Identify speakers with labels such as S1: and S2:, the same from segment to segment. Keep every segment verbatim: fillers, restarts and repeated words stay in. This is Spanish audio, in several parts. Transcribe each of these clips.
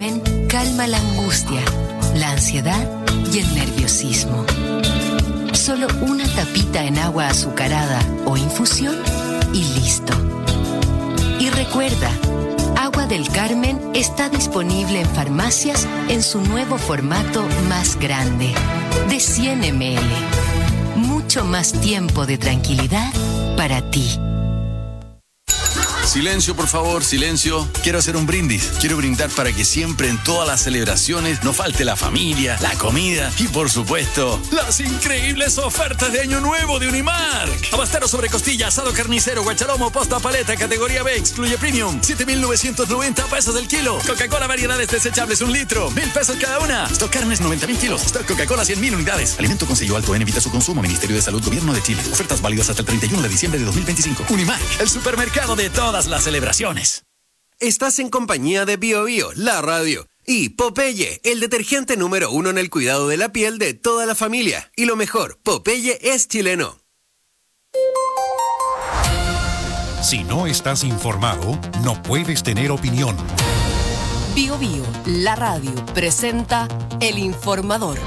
S1: Carmen calma la angustia, la ansiedad y el nerviosismo. Solo una tapita en agua azucarada o infusión y listo. Y recuerda, Agua del Carmen está disponible en farmacias en su nuevo formato más grande, de cien mililitros. Mucho más tiempo de tranquilidad para ti.
S2: Silencio, por favor, silencio. Quiero hacer un brindis. Quiero brindar para que siempre en todas las celebraciones no falte la familia, la comida y, por supuesto, las increíbles ofertas de Año Nuevo de Unimark. Abastero sobre costilla, asado carnicero, guachalomo, posta paleta, categoría B, excluye premium. siete mil novecientos noventa pesos el kilo. Coca-Cola variedades desechables, un litro. Mil pesos cada una. Stock carnes, noventa mil kilos. Stock Coca-Cola, cien mil unidades. Alimento con sello alto N, evita su consumo. Ministerio de Salud, Gobierno de Chile. Ofertas válidas hasta el treinta y uno de diciembre de dos mil veinticinco. Unimark, el supermercado de todas las celebraciones.
S3: Estás en compañía de Bio Bio, la radio, y Popeye, el detergente número uno en el cuidado de la piel de toda la familia. Y lo mejor, Popeye es chileno.
S4: Si no estás informado, no puedes tener opinión.
S1: Bio Bio, la radio, presenta El Informador.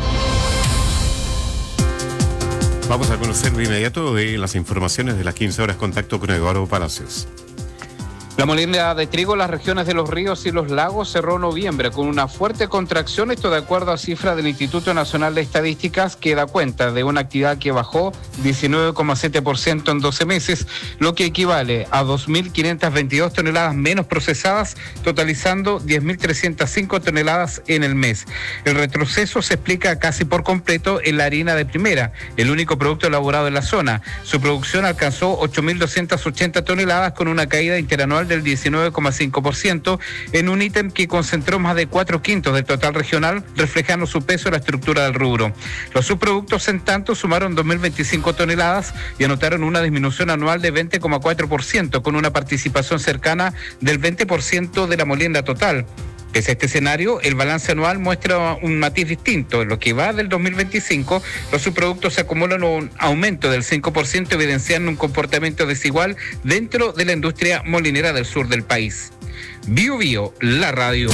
S5: Vamos a conocer de inmediato de las informaciones de las quince horas. Contacto con Eduardo Palacios.
S6: La molienda de trigo en las regiones de los ríos y los lagos cerró noviembre con una fuerte contracción, esto de acuerdo a cifras del Instituto Nacional de Estadísticas, que da cuenta de una actividad que bajó diecinueve coma siete por ciento en doce meses, lo que equivale a dos mil quinientas veintidós toneladas menos procesadas, totalizando diez mil trescientas cinco toneladas en el mes. El retroceso se explica casi por completo en la harina de primera, el único producto elaborado en la zona. Su producción alcanzó ocho mil doscientas ochenta toneladas, con una caída interanual del diecinueve coma cinco por ciento en un ítem que concentró más de cuatro quintos del total regional, reflejando su peso en la estructura del rubro. Los subproductos, en tanto, sumaron dos mil veinticinco toneladas y anotaron una disminución anual de veinte coma cuatro por ciento, con una participación cercana del veinte por ciento de la molienda total. Pese a este escenario, el balance anual muestra un matiz distinto. En lo que va del dos mil veinticinco, los subproductos se acumulan un aumento del cinco por ciento, evidenciando un comportamiento desigual dentro de la industria molinera del sur del país. Bio Bio, la radio.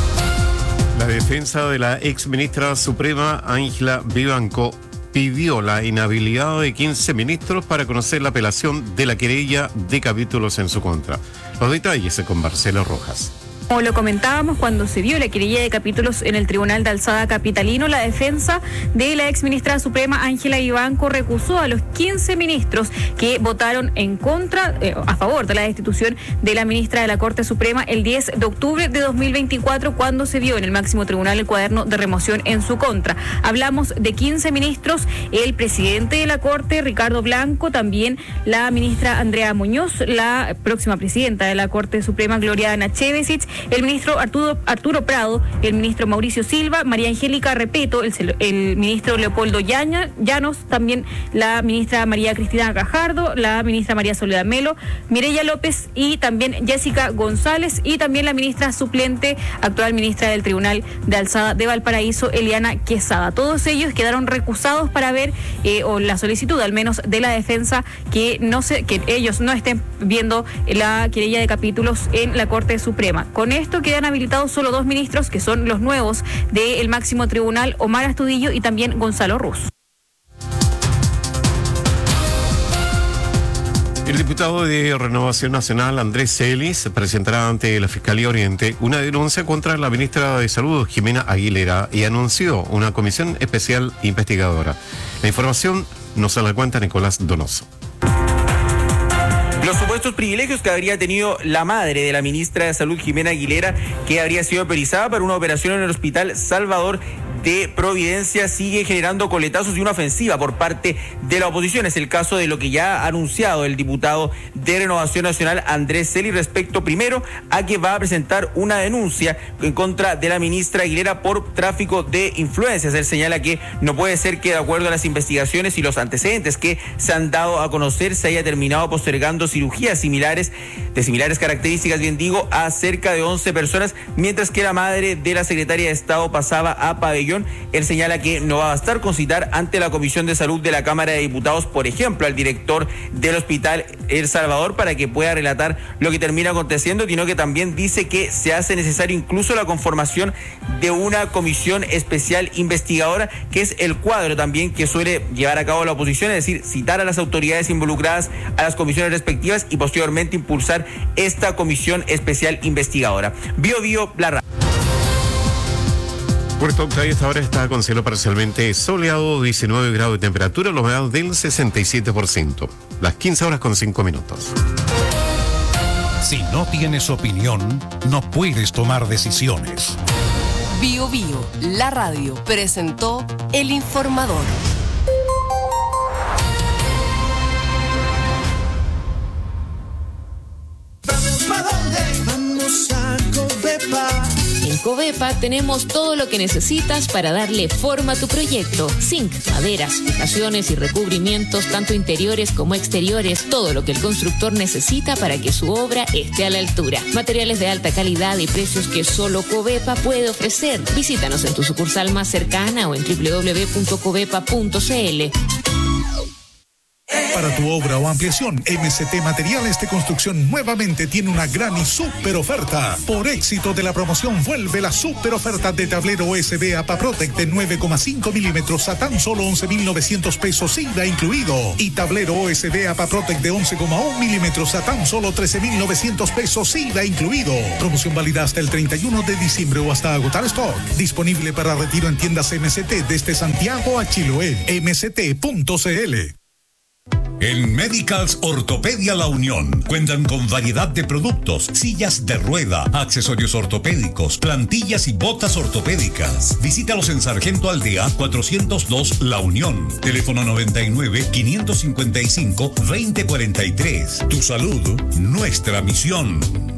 S5: La defensa de la ex ministra suprema Ángela Vivanco pidió la inhabilidad de quince ministros para conocer la apelación de la querella de capítulos en su contra. Los detalles con Marcelo Rojas.
S7: Como lo comentábamos, cuando se dio la querella de capítulos en el Tribunal de Alzada capitalino, la defensa de la exministra suprema Ángela Vivanco recusó a los quince ministros que votaron en contra, eh, a favor de la destitución de la ministra de la Corte Suprema el diez de octubre de dos mil veinticuatro, cuando se dio en el máximo tribunal el cuaderno de remoción en su contra. Hablamos de quince ministros, el presidente de la Corte, Ricardo Blanco, también la ministra Andrea Muñoz, la próxima presidenta de la Corte Suprema, Gloria Ana Chevesich, el ministro Arturo, Arturo Prado, el ministro Mauricio Silva, María Angélica Repeto, el, el ministro Leopoldo Llaña, Llanos, también la ministra María Cristina Gajardo, la ministra María Soledad Melo, Mireya López y también Jessica González, y también la ministra suplente, actual ministra del Tribunal de Alzada de Valparaíso, Eliana Quesada. Todos ellos quedaron recusados para ver, eh, o la solicitud al menos de la defensa, que no se, que ellos no estén viendo la querella de capítulos en la Corte Suprema. Con esto quedan habilitados solo dos ministros, que son los nuevos del máximo tribunal, Omar Astudillo y también Gonzalo Ruz.
S5: El diputado de Renovación Nacional, Andrés Celis, presentará ante la Fiscalía Oriente una denuncia contra la ministra de Salud, Jimena Aguilera, y anunció una comisión especial investigadora. La información nos la cuenta Nicolás Donoso.
S8: Los supuestos privilegios que habría tenido la madre de la ministra de Salud, Jimena Aguilera, que habría sido autorizada para una operación en el Hospital Salvador de Providencia, sigue generando coletazos y una ofensiva por parte de la oposición. Es el caso de lo que ya ha anunciado el diputado de Renovación Nacional, Andrés Celis, respecto primero a que va a presentar una denuncia en contra de la ministra Aguilera por tráfico de influencias. Él señala que no puede ser que, de acuerdo a las investigaciones y los antecedentes que se han dado a conocer, se haya terminado postergando cirugías similares, de similares características, bien digo, a cerca de once personas, mientras que la madre de la secretaria de Estado pasaba a pabellón investigación. Él señala que no va a bastar con citar ante la Comisión de Salud de la Cámara de Diputados, por ejemplo, al director del Hospital El Salvador para que pueda relatar lo que termina aconteciendo, sino que también dice que se hace necesario incluso la conformación de una comisión especial investigadora, que es el cuadro también que suele llevar a cabo la oposición, es decir, citar a las autoridades involucradas, a las comisiones respectivas y posteriormente impulsar esta comisión especial investigadora. Bio Bio, la radio.
S5: Puerto Octay esta hora está con cielo parcialmente soleado, diecinueve grados de temperatura, la humedad del sesenta y siete por ciento. Las quince horas con cinco minutos.
S4: Si no tienes opinión, no puedes tomar decisiones.
S1: Bio Bio, la radio, presentó El Informador.
S9: En Covepa tenemos todo lo que necesitas para darle forma a tu proyecto. Zinc, maderas, fijaciones y recubrimientos, tanto interiores como exteriores, todo lo que el constructor necesita para que su obra esté a la altura. Materiales de alta calidad y precios que solo Covepa puede ofrecer. Visítanos en tu sucursal más cercana o en doble u doble u doble u punto covepa punto c l.
S10: Para tu obra o ampliación, M C T Materiales de Construcción nuevamente tiene una gran y súper oferta. Por éxito de la promoción, vuelve la súper oferta de tablero U S B APAPROTEC de nueve coma cinco milímetros a tan solo once mil novecientos pesos I V A incluido. Y tablero U S B APAPROTEC de once coma uno milímetros a tan solo trece mil novecientos pesos I V A incluido. Promoción válida hasta el treinta y uno de diciembre o hasta agotar stock. Disponible para retiro en tiendas M C T desde Santiago a Chiloé. m c t punto c l.
S11: En Medicals Ortopedia La Unión cuentan con variedad de productos, sillas de rueda, accesorios ortopédicos, plantillas y botas ortopédicas. Visítalos en Sargento Aldea cuatrocientos dos La Unión. Teléfono noventa y nueve, quinientos cincuenta y cinco, veinte cuarenta y tres. Tu salud, nuestra misión.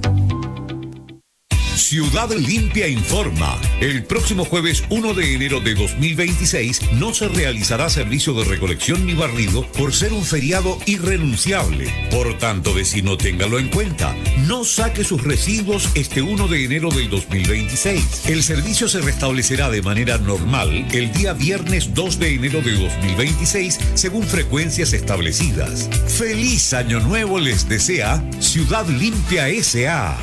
S11: Ciudad Limpia informa. El próximo jueves uno de enero de dos mil veintiséis no se realizará servicio de recolección ni barrido por ser un feriado irrenunciable. Por tanto, vecino, téngalo en cuenta. No saque sus residuos este uno de enero del dos mil veintiséis. El servicio se restablecerá de manera normal el día viernes dos de enero de dos mil veintiséis según frecuencias establecidas. ¡Feliz Año Nuevo les desea Ciudad Limpia S A!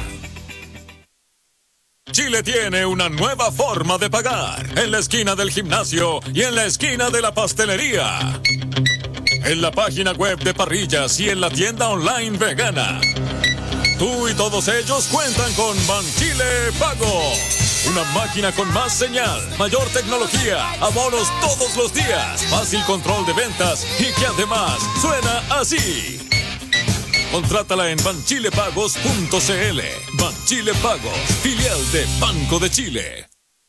S12: Chile tiene una nueva forma de pagar. En la esquina del gimnasio y en la esquina de la pastelería. En la página web de Parrillas y en la tienda online vegana. Tú y todos ellos cuentan con Banchile Pago. Una máquina con más señal, mayor tecnología, abonos todos los días, fácil control de ventas y que además suena así. Contrátala en banchilepagos punto c l. Banchile Pagos, filial de Banco de Chile.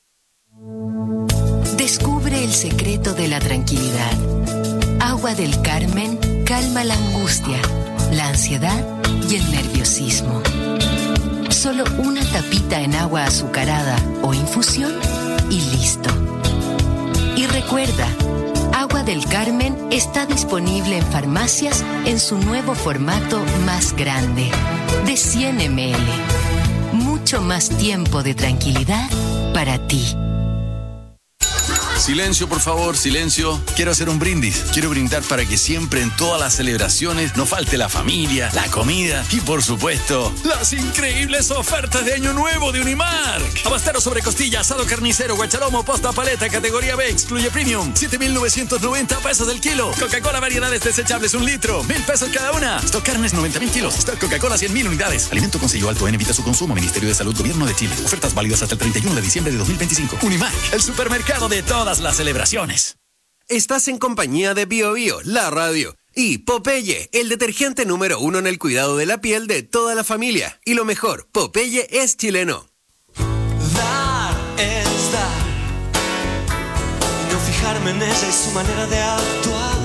S1: Descubre el secreto de la tranquilidad. Agua del Carmen calma la angustia, la ansiedad y el nerviosismo. Solo una tapita en agua azucarada o infusión y listo. Y recuerda, Agua del Carmen está disponible en farmacias en su nuevo formato más grande, de cien mililitros. Mucho más tiempo de tranquilidad para ti.
S2: Silencio, por favor, silencio. Quiero hacer un brindis. Quiero brindar para que siempre en todas las celebraciones no falte la familia, la comida y, por supuesto, las increíbles ofertas de Año Nuevo de Unimark. Abastero sobre costilla, asado carnicero, guachalomo, posta paleta, categoría B, excluye premium. siete mil novecientos noventa pesos el kilo. Coca-Cola variedades desechables, un litro. Mil pesos cada una. Stock carnes, noventa mil kilos. Stock Coca-Cola, cien mil unidades. Alimento con sello alto N, evita su consumo. Ministerio de Salud, Gobierno de Chile. Ofertas válidas hasta el treinta y uno de diciembre de dos mil veinticinco. Unimark, el supermercado de todas las celebraciones.
S3: Estás en compañía de Bio Bio, la radio, y Popeye, el detergente número uno en el cuidado de la piel de toda la familia. Y lo mejor, Popeye es chileno.
S13: Dar es dar, y no fijarme en ella y su manera de actuar.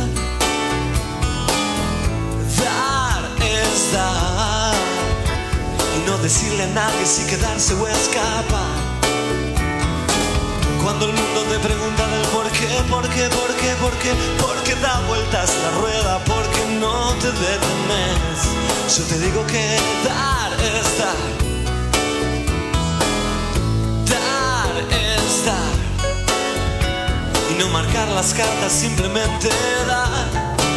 S13: Dar es dar, y no decirle a nadie si quedarse o escapar. Cuando el mundo te pregunta del por qué, por qué, por qué, por qué, por qué da vueltas la rueda, por qué no te detenes, yo te digo que dar es dar. Dar es dar. las cartas, simplemente dar.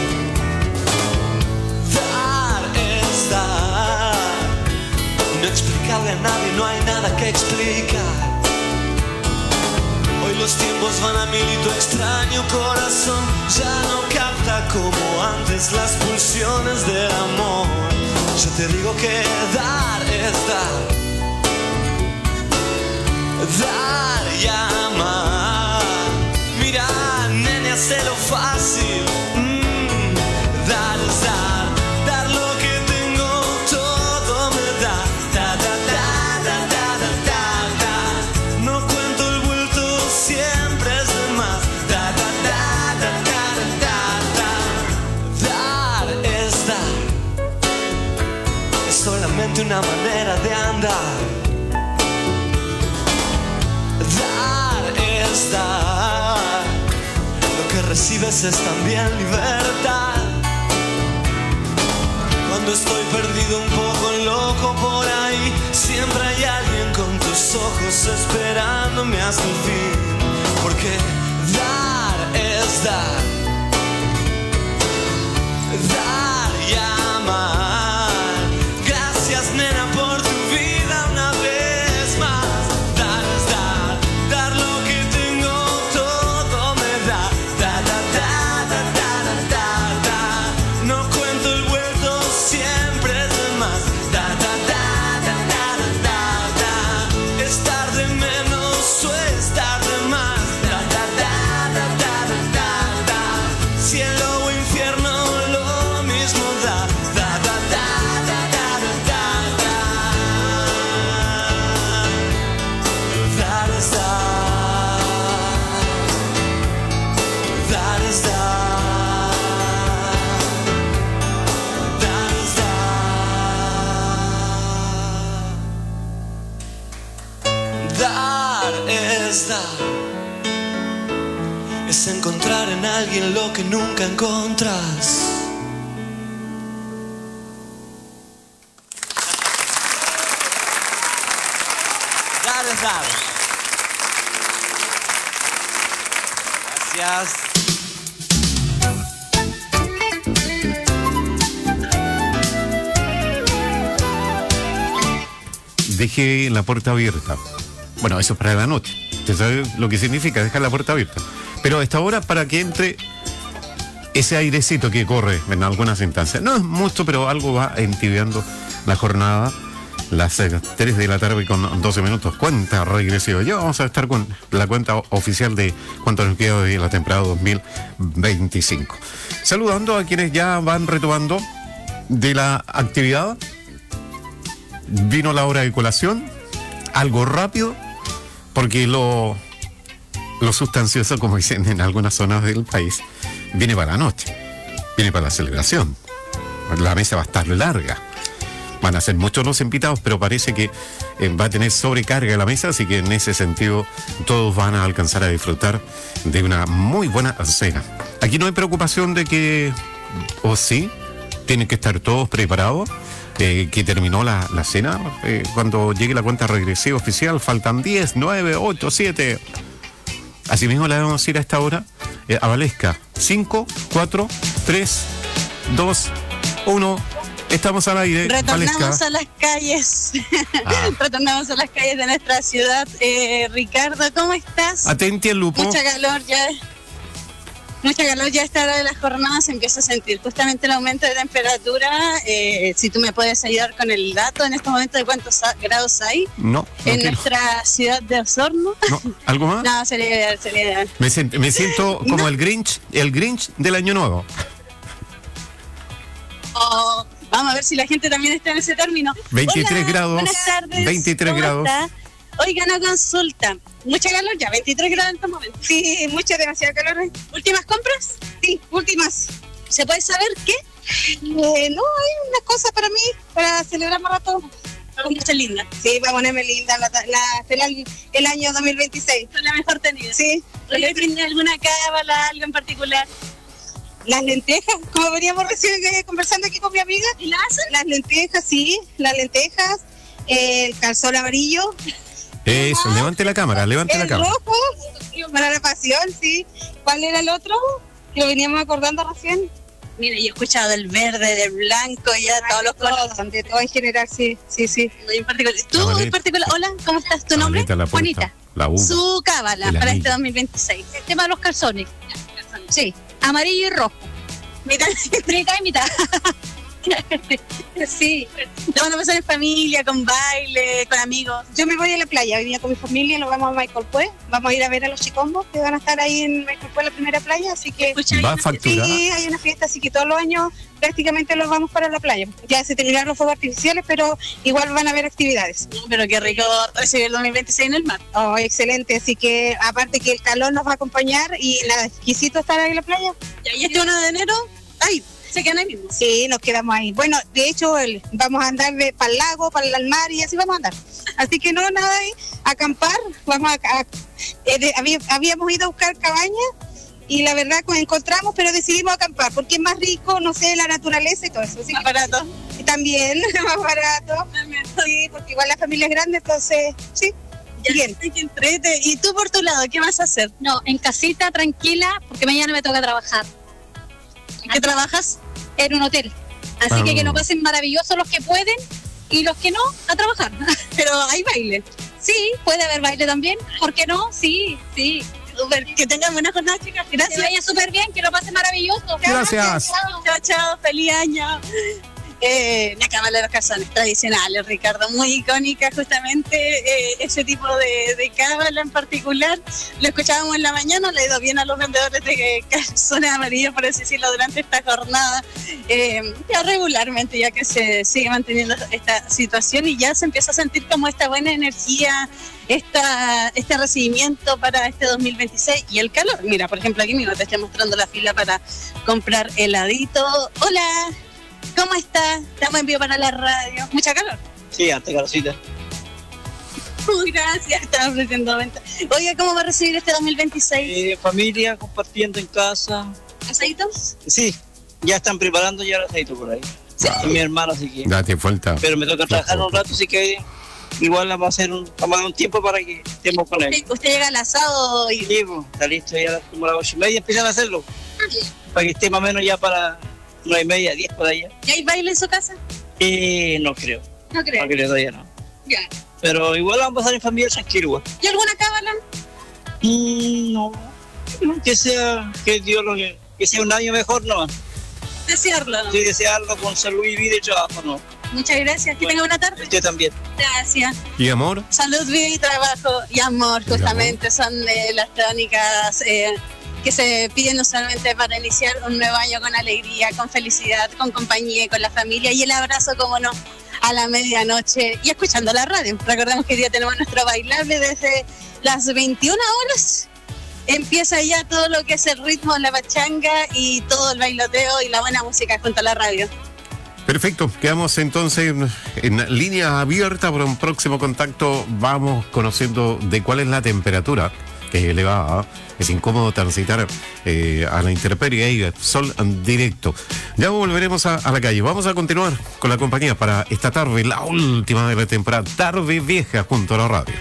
S13: Dar es dar. Y no explicarle a nadie, no hay nada que explicar. Hoy los tiempos van a mil y tu extraño corazón ya no capta como antes las pulsiones del amor. Yo te digo que dar es dar. Dar y amar. Mira, nene, hazlo fácil. Mm, dar es dar. Dar lo que tengo, todo me da. Da, da, da, da, da, da, da, da. No cuento el vuelto, siempre es de más. Da, da, da, da, da, da, da, da. Dar es dar. Es solamente una manera de andar. Dar. Lo que recibes es también libertad. Cuando estoy perdido, un poco loco por ahí, siempre hay alguien con tus ojos esperándome hasta el fin. Porque dar es dar. Dar y amar. Gracias, nena, por tu vida una vez más. Dar es dar. Dar lo que tengo, todo me da. Da, da, da, da, da, da, da, da. No cuento el vuelto, siempre es de más. Da, da, da, da, da, da, da, da. Estar de menos o estar de más. Da, da, da, da, da, da, da, da. Cielo o infierno, lo mismo da. Da, da, da, da, da, da, da, da. Dar es dar. Dar es dar. Dar es dar. Dar es dar. Es encontrar en alguien lo que nunca encontras. Dar es dar. Gracias.
S5: Deje la puerta abierta. Bueno, eso es para la noche. ¿Usted sabe lo que significa dejar la puerta abierta? Pero a esta hora para que entre ese airecito que corre en algunas instancias. No es mucho, pero algo va entibiando la jornada. Las eh, tres de la tarde con doce minutos. Cuenta regresiva. Ya vamos a estar con la cuenta oficial de cuánto nos queda de la temporada dos mil veinticinco. Saludando a quienes ya van retomando de la actividad. Vino la hora de colación. Algo rápido, porque lo, lo sustancioso, como dicen en algunas zonas del país, viene para la noche, viene para la celebración. La mesa va a estar larga. Van a ser muchos los invitados, pero parece que eh, va a tener sobrecarga la mesa, así que en ese sentido todos van a alcanzar a disfrutar de una muy buena cena. Aquí no hay preocupación de que, o sí, tienen que estar todos preparados. Eh, que terminó la, la cena. Eh, cuando llegue la cuenta regresiva oficial, faltan diez, nueve, ocho, siete. Asimismo, le vamos a ir a esta hora eh, a Valesca. cinco, cuatro, tres, dos, uno. Estamos al aire.
S14: Retornamos
S5: Valesca.
S14: a las calles.
S5: Ah.
S14: Retornamos a las calles de nuestra ciudad. Eh, Ricardo, ¿cómo estás?
S5: Atenti al lupo.
S14: Mucha calor ya. Mucha calor ya a esta hora de la jornada se empieza a sentir justamente el aumento de temperatura. Eh, si tú me puedes ayudar con el dato en este momento de cuántos grados hay
S5: No, no
S14: en
S5: quiero.
S14: nuestra ciudad de Osorno.
S5: No, ¿algo más?
S14: No, sería ideal, sería ideal.
S5: Me, sent- me siento como
S14: No.
S5: el Grinch, el Grinch del año nuevo.
S14: Oh, vamos a ver si la gente también está en ese término.
S5: veintitrés
S14: Hola,
S5: grados.
S14: Buenas tardes.
S5: veintitrés
S14: ¿Cómo
S5: grados.
S14: está? Oiga, una consulta. ¿Mucha calor ya? ¿veintitrés grados en este momento? Sí, mucha, demasiada calor. ¿Últimas compras? Sí, últimas. ¿Se puede saber qué? Eh, no, hay una cosa para mí, para celebrar más rato. Vamos a ser linda. Sí, para ponerme linda la, la, el, el año dos mil veintiséis. La mejor tenida. Sí. ¿Le prende alguna cábala, algo en particular? Las lentejas, como veníamos recién eh, conversando aquí con mi amiga. ¿Y las hacen? Las lentejas, sí, las lentejas, eh, el calzón amarillo.
S5: Eso, levante la cámara, levante
S14: el
S5: la cámara.
S14: rojo, para la pasión, sí. ¿Cuál era el otro? Que lo veníamos acordando recién.
S15: Mire, yo he escuchado del verde, del blanco, ya
S14: Ay,
S15: todos los colores.
S14: todo, de todo en general, sí, sí, sí.
S15: Muy en particular. Tú,
S5: Cabaleta.
S15: en particular, hola, ¿cómo estás? ¿Tu nombre?
S5: Cabaleta, la puerta,
S15: Juanita.
S5: la uva,
S15: Su cábala
S5: el
S15: para
S5: anillo.
S15: este dos mil veintiséis. El tema de los calzones. Sí, amarillo y rojo.
S14: Mitad, mitad y mitad. Sí,
S15: Lo van a pasar en familia, con baile, con amigos.
S14: yo me voy a la playa, hoy día con mi familia, nos vamos a Michael Pues, vamos a ir a ver a los chicombos que van a estar ahí en Michael Pues, la primera playa, así que
S5: ¿Va a facturar?
S14: sí, hay una fiesta, así que todos los años prácticamente los vamos para la playa. Ya se terminaron los fuegos artificiales, pero igual van a haber actividades.
S15: Pero qué rico recibir el dos mil veintiséis en el mar.
S14: Oh, excelente, así que aparte que el calor nos va a acompañar y nada, exquisito estar ahí en la playa.
S15: Y este uno de enero, ay, se quedan ahí mismo.
S14: Sí, nos quedamos ahí. Bueno, de hecho, el, vamos a andar de, para el lago, para el mar y así vamos a andar. Así que no, nada ahí, acampar. Vamos a, a- eh, de- habí- habíamos ido a buscar cabañas y la verdad que encontramos, pero decidimos acampar porque es más rico, no sé, la naturaleza y todo eso. Así
S15: Más
S14: que-
S15: barato.
S14: y también, más barato. Sí, porque igual la familia es grande, entonces, sí. Bien.
S15: Ay, qué entrete. ¿Y tú por tu lado, qué vas a hacer?
S16: No, en casita, tranquila, porque mañana me toca trabajar.
S15: ¿En qué trabajas?
S16: En un hotel. Así
S5: Ah.
S16: que que lo pasen maravilloso los que pueden y los que no, a trabajar.
S15: Pero hay baile.
S16: Sí, puede haber baile también. ¿Por qué no? Sí, sí.
S15: Súper. Que tengan buena jornada, chicas.
S16: Que
S15: Gracias.
S16: vaya súper bien, que lo pasen maravilloso.
S5: Gracias.
S15: Chao, chao, feliz año. Eh, la cábala de los calzones tradicionales, Ricardo, muy icónica justamente, eh, ese tipo de, de cábala en particular. Lo escuchábamos en la mañana, le ha ido bien a los vendedores de calzones amarillos, por así decirlo, durante esta jornada, eh, ya regularmente, ya que se sigue manteniendo esta situación y ya se empieza a sentir como esta buena energía, esta, este recibimiento para este dos mil veintiséis y el calor. Mira, por ejemplo, aquí mismo te estoy mostrando la fila para comprar heladito. Hola. ¿Cómo está? Estamos en vivo para la radio. ¿Mucha calor?
S17: Sí, hasta calorcita.
S15: Uy, gracias, estaba ofreciendo venta. Oiga, ¿cómo va a recibir este dos mil veintiséis?
S17: Eh, familia, compartiendo en casa.
S15: ¿Asaditos?
S17: Sí, ya están preparando ya el aceite por ahí. Sí. Mi hermano, así que.
S5: Date falta.
S17: Pero me toca trabajar un rato, así que igual vamos a hacer un, vamos a dar un tiempo para que estemos con él.
S15: ¿Usted llega al asado y...?
S17: Sí, pues, está listo ya como a las ocho y media, empiezan a hacerlo. Para que esté más o menos ya para nueve y media, diez por allá.
S15: ¿Y hay baile en su casa?
S17: Eh, no creo.
S15: No creo.
S17: No creo todavía no.
S15: Ya.
S17: Pero igual vamos a pasar en familia tranquilo, igual.
S15: ¿Y alguna cábala?
S17: Mm, no. Que sea, que Dios lo que, que sea un año mejor, no.
S15: Desearlo, ¿no?
S17: Sí, desearlo con salud y vida y trabajo, no.
S15: Muchas gracias. Que tenga buena tarde.
S17: Usted también.
S15: Gracias.
S5: ¿Y amor?
S15: Salud, vida y trabajo. Y amor, justamente, son de las tónicas eh, que se piden usualmente para iniciar un nuevo año con alegría, con felicidad, con compañía y con la familia. Y el abrazo, como no, a la medianoche y escuchando la radio. Recordemos que hoy día tenemos nuestro bailable desde las veintiuna horas. Empieza ya todo lo que es el ritmo, la pachanga y todo el bailoteo y la buena música junto a la radio.
S5: Perfecto, quedamos entonces en línea abierta para un próximo contacto. Vamos conociendo de cuál es la temperatura que le va a... Es incómodo transitar eh, a la intemperie y el sol directo. Ya volveremos a, a la calle. Vamos a continuar con la compañía para esta tarde, la última de la temporada, tarde vieja junto a la radio.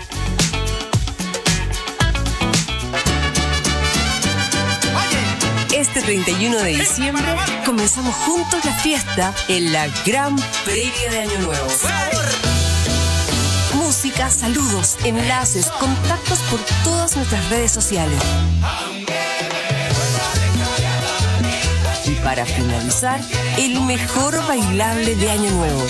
S18: Este treinta y uno de diciembre comenzamos juntos la fiesta en la gran previa de Año Nuevo. Música, saludos, enlaces, contactos por todas nuestras redes sociales. Y para finalizar, el mejor bailable de Año Nuevo.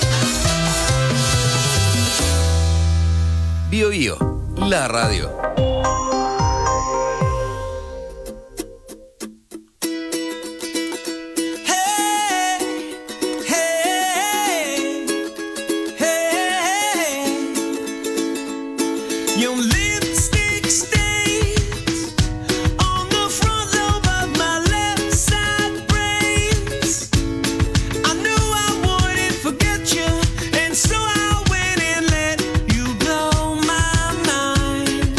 S3: Bio Bio, la radio.
S13: Your lipstick stains on the front lobe of my left side brains. I knew I wouldn't forget you, and so I went and let you blow my mind.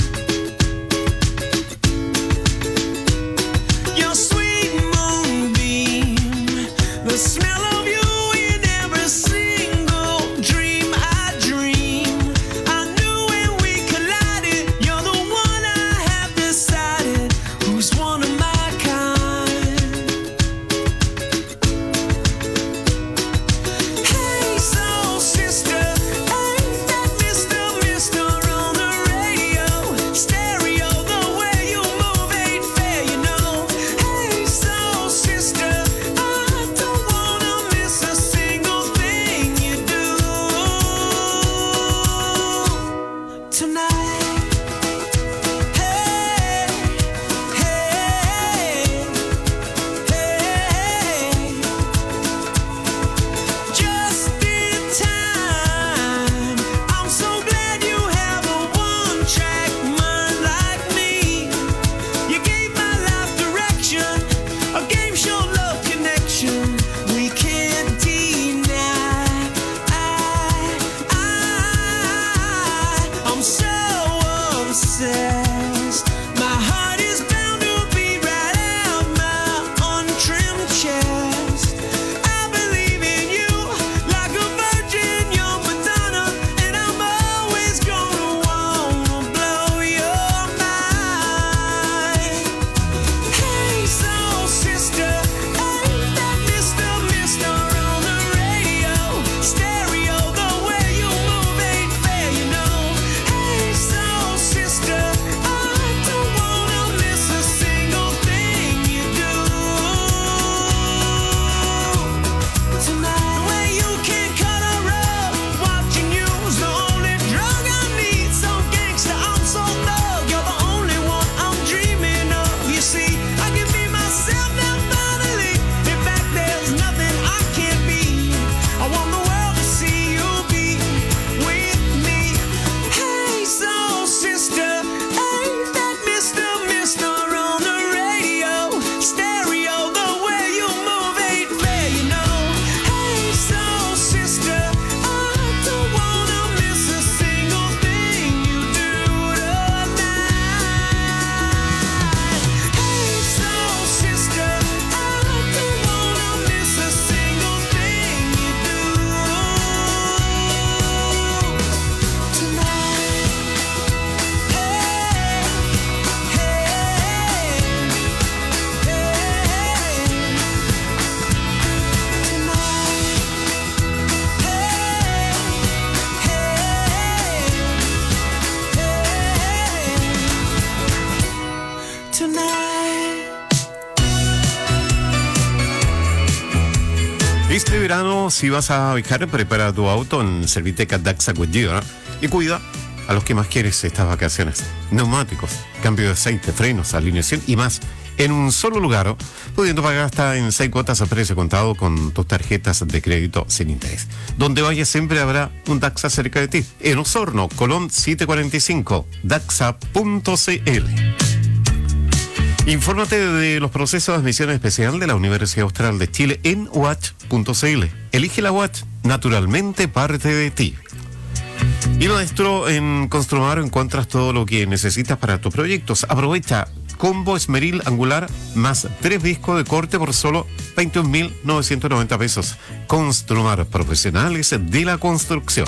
S13: Your sweet moonbeam, the smell of you in every single dream I dream. I knew when we collided, tonight.
S5: Este verano, si vas a viajar, prepara tu auto en Serviteca Daxa Goodyear y cuida a los que más quieres estas vacaciones. Neumáticos, cambio de aceite, frenos, alineación y más en un solo lugar, pudiendo pagar hasta en seis cuotas a precio contado con tus tarjetas de crédito sin interés. Donde vayas siempre habrá un Daxa cerca de ti. En Osorno, Colón setecientos cuarenta y cinco, daxa punto c l. Infórmate de los procesos de admisión especial de la Universidad Austral de Chile en watch punto c l. Elige la Watch, naturalmente parte de ti. Y nuestro, en Construmar encuentras todo lo que necesitas para tus proyectos. Aprovecha combo esmeril angular más tres discos de corte por solo veintiún mil novecientos noventa pesos. Construmar, profesionales de la construcción.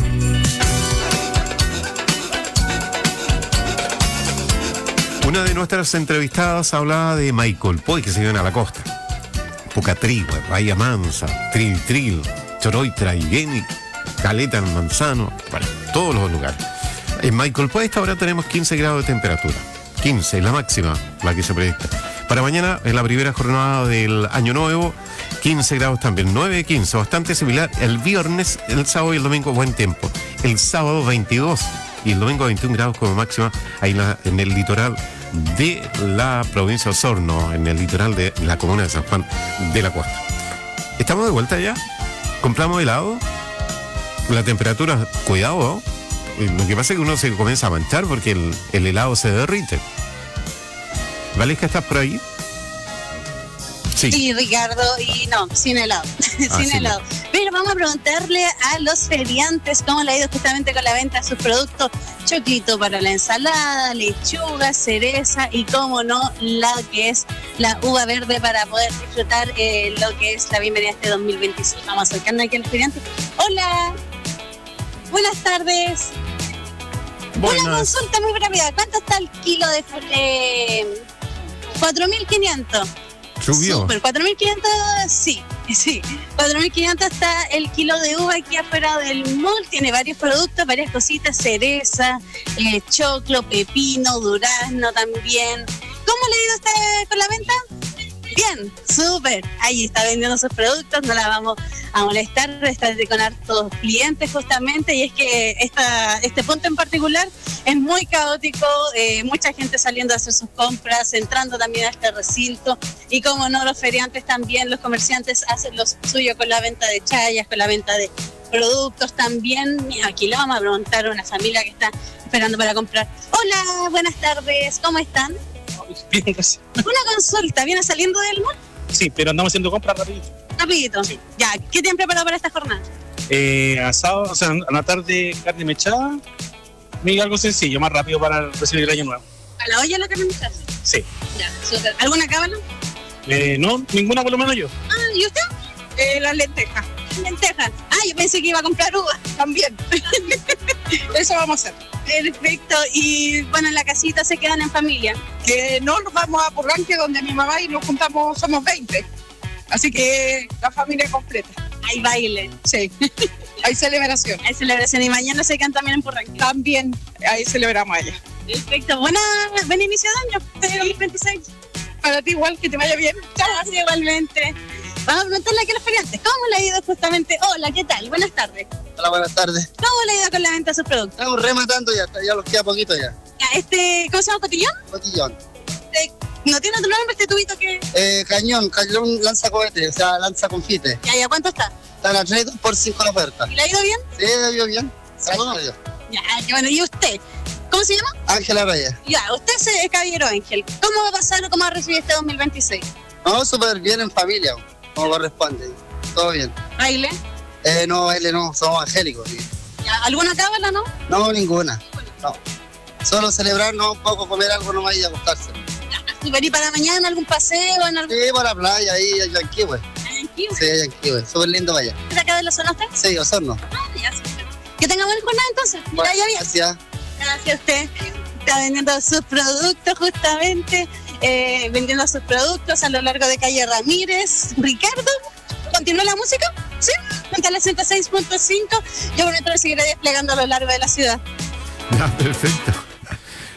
S5: Una de nuestras entrevistadas hablaba de Maicolpoy, que se viene a la costa. Pucatrihue, Bahía Mansa, Trinitril, Choroitra, Igueni, Caleta, Manzano, bueno, todos los lugares. En Maicolpoy a esta hora tenemos quince grados de temperatura. quince, la máxima, la que se proyecta. Para mañana, en la primera jornada del año nuevo, quince grados también, nueve, quince, bastante similar. El viernes, el sábado y el domingo, buen tiempo. El sábado, veintidós y el domingo, veintiún grados como máxima, ahí en, la, en el litoral de la provincia de Osorno, en el litoral de la comuna de San Juan de la Costa. ¿Estamos de vuelta ya? ¿Compramos helado? La temperatura, cuidado, ¿no? Lo que pasa es que uno se comienza a manchar porque el, el helado se derrite. ¿Valesca, estás por ahí? Sí.
S15: Sí, Ricardo, y no, sin helado,
S5: Ah,
S15: sin
S5: sí.
S15: helado. Pero vamos a preguntarle a los feriantes cómo le ha ido justamente con la venta de sus productos. Choclito para la ensalada, lechuga, cereza y, cómo no, la que es la uva verde para poder disfrutar eh, lo que es la bienvenida a este dos mil veintiséis. Vamos a acercarnos aquí a los feriantes. Hola, buenas tardes.
S5: Buenas.
S15: Una consulta muy rápida. ¿Cuánto está el kilo de eh, cuatro mil quinientos?
S5: Subió.
S15: Super, cuatro mil quinientos, sí, sí. cuatro mil quinientos está el kilo de uva aquí afuera del mall. Tiene varios productos, varias cositas, cereza, eh, choclo, pepino, durazno también. ¿Cómo le ha ido a usted con la venta? Bien, súper. Ahí está vendiendo sus productos, no la vamos a molestar, está con hartos clientes justamente, y es que esta, este punto en particular es muy caótico, eh, mucha gente saliendo a hacer sus compras, entrando también a este recinto, y como no, los feriantes también, los comerciantes hacen lo suyo con la venta de chayas, con la venta de productos también. Mira, aquí le vamos a preguntar a una familia que está esperando para comprar. Hola, buenas tardes, ¿cómo están?
S17: Bien, gracias.
S15: Una consulta, ¿viene saliendo del mall?
S17: Sí, pero andamos haciendo compras rapidito.
S15: Rapidito. Ya, ¿qué tienen preparado para esta jornada?
S17: Eh, asado, o sea, a la tarde carne mechada, y algo sencillo, más rápido para recibir el año nuevo.
S15: ¿A la olla lo que me echaste?
S17: Sí.
S15: Ya, súper. ¿Alguna cábala?
S17: Eh, no, ninguna por lo menos yo.
S15: Ah, ¿y usted?
S16: Eh, las lentejas.
S15: Lentejas. Ah, yo pensé que iba a comprar uvas.
S16: También. Eso vamos a hacer.
S15: Perfecto. Y bueno, en la casita se quedan en familia.
S16: Que no nos vamos a Purranque, donde mi mamá y nos juntamos, somos veinte. Así que la familia completa.
S15: Hay baile.
S16: Sí. Hay celebración.
S15: Hay celebración. Y mañana se quedan también en Purranque.
S16: También ahí celebramos allá.
S15: Perfecto. Buena, buen inicio de año. dos mil veintiséis.
S16: Para ti igual, que te vaya bien.
S15: Gracias, igualmente. Vamos a preguntarle aquí a los feriantes, ¿cómo le ha ido justamente? Hola, ¿qué tal? Buenas tardes.
S19: Hola, buenas tardes.
S15: ¿Cómo le ha ido con la venta de sus productos?
S19: Estamos rematando ya, ya los queda poquito ya.
S15: Ya, este, ¿cómo se llama? ¿Cotillón?
S19: Cotillón.
S15: Eh, ¿No tiene otro nombre este tubito que...?
S19: Eh, cañón, cañón lanza cohete, o sea, lanza confite.
S15: Ya, ¿ya cuánto está?
S19: Están a tres por cinco la oferta.
S15: ¿Y le ha ido bien?
S19: Sí, le ha ido bien. Saludos a Dios.
S15: Ya, qué bueno. ¿Y usted? ¿Cómo se llama?
S19: Ángela Reyes.
S15: Ya, usted es caballero Ángel. ¿Cómo va a pasar o cómo va a recibir este dos mil veintiséis?
S19: No, súper bien en familia, como corresponde. Todo bien.
S15: ¿Baile?
S19: Eh, no, baile no, somos angélicos. Sí.
S15: Ya, ¿alguna cábala, no?
S19: No, ninguna. No. Solo celebrarnos un poco, comer algo nomás y acostarse.
S15: ¿Y para mañana algún paseo? En algún...
S19: Sí, para la playa, ahí en Yanquihue.
S15: ¿En Yanquihue?
S19: Sí, en Yanquihue. Súper lindo para allá.
S15: ¿Es de acá de la zona usted?
S19: Sí, Osorno.
S15: Ah, ya, sí. Que tenga buena jornada entonces.
S19: Bueno,
S15: vaya bien.
S19: Gracias.
S15: Gracias a usted. Está vendiendo sus productos justamente, eh, vendiendo sus productos a lo largo de calle Ramírez. Ricardo, ¿continúa la música? Sí, frente a la ciento seis punto cinco. Yo por mientras seguiré desplegando a lo largo de la ciudad.
S5: Ya, perfecto.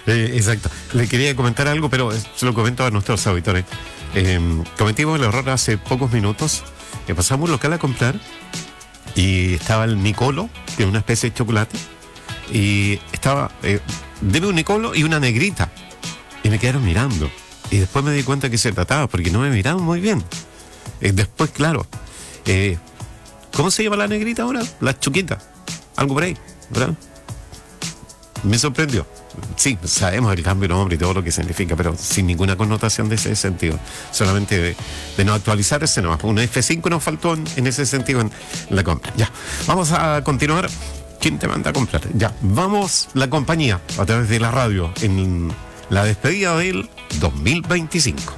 S5: Eh, exacto. Le quería comentar algo, pero se lo comento a nuestros auditores. Eh, cometimos el error hace pocos minutos. Eh, pasamos un local a comprar y estaba el Nicolo, que es una especie de chocolate, y estaba, eh, debe un Nicolo y una negrita. Y me quedaron mirando. Y después me di cuenta que se trataba, porque no me miraban muy bien. Eh, después, claro, eh, ¿cómo se llama la negrita ahora? La Chuquita. Algo por ahí, ¿verdad? Me sorprendió. Sí, sabemos el cambio de nombre y todo lo que significa, pero sin ninguna connotación de ese sentido. Solamente de, de no actualizar ese nomás. Un F cinco nos faltó en, en ese sentido en, en la compra. Ya, vamos a continuar. ¿Quién te manda a comprar? Ya, vamos la compañía a través de la radio en la despedida del dos mil veinticinco.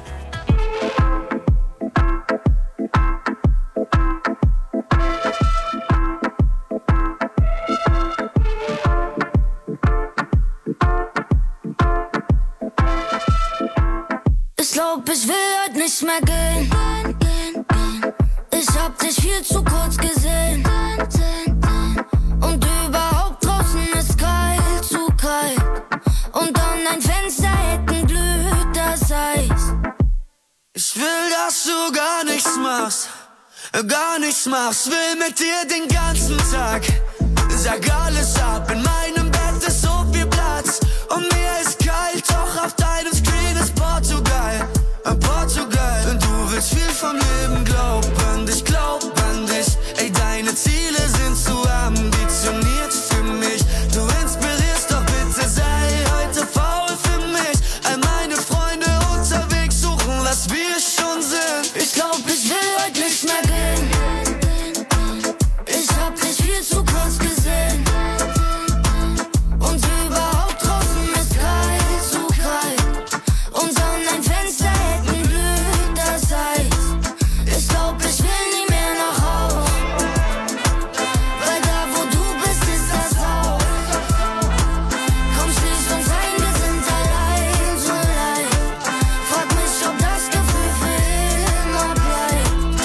S20: Ich glaub, ich will heute nicht mehr gehen. Ich hab dich viel zu kurz gesehen. Und überhaupt draußen ist kalt, zu kalt. Und an dein Fenster hätten blüht das Eis.
S13: Ich will, dass du gar nichts machst, gar nichts machst. Will mit dir den ganzen Tag. Sag alles ab, in meinem Bett ist so viel Platz. Und mir ist kalt, doch auf deinem Screen ist Portugal. Portugal. Und du willst viel vom Leben, glaub an dich, glaub an dich. Ey, deine Ziele sind zu ambitioniert für mich. Du inspirierst, doch bitte sei heute faul für mich. All meine Freunde unterwegs suchen, was wir schon sind.
S20: Ich glaub, ich will heute nicht mehr gehen. Ich hab dich viel zu kurz gesehen. Und überhaupt draußen ist kalt, zu kalt. Und an dein Fenster hätten blüht das Eis. Ich glaub, ich will nie mehr nach Haus. Weil da, wo du bist, ist das Haus. Komm, schließ uns ein, wir sind allein, so allein. Frag mich, ob das Gefühl für immer bleibt.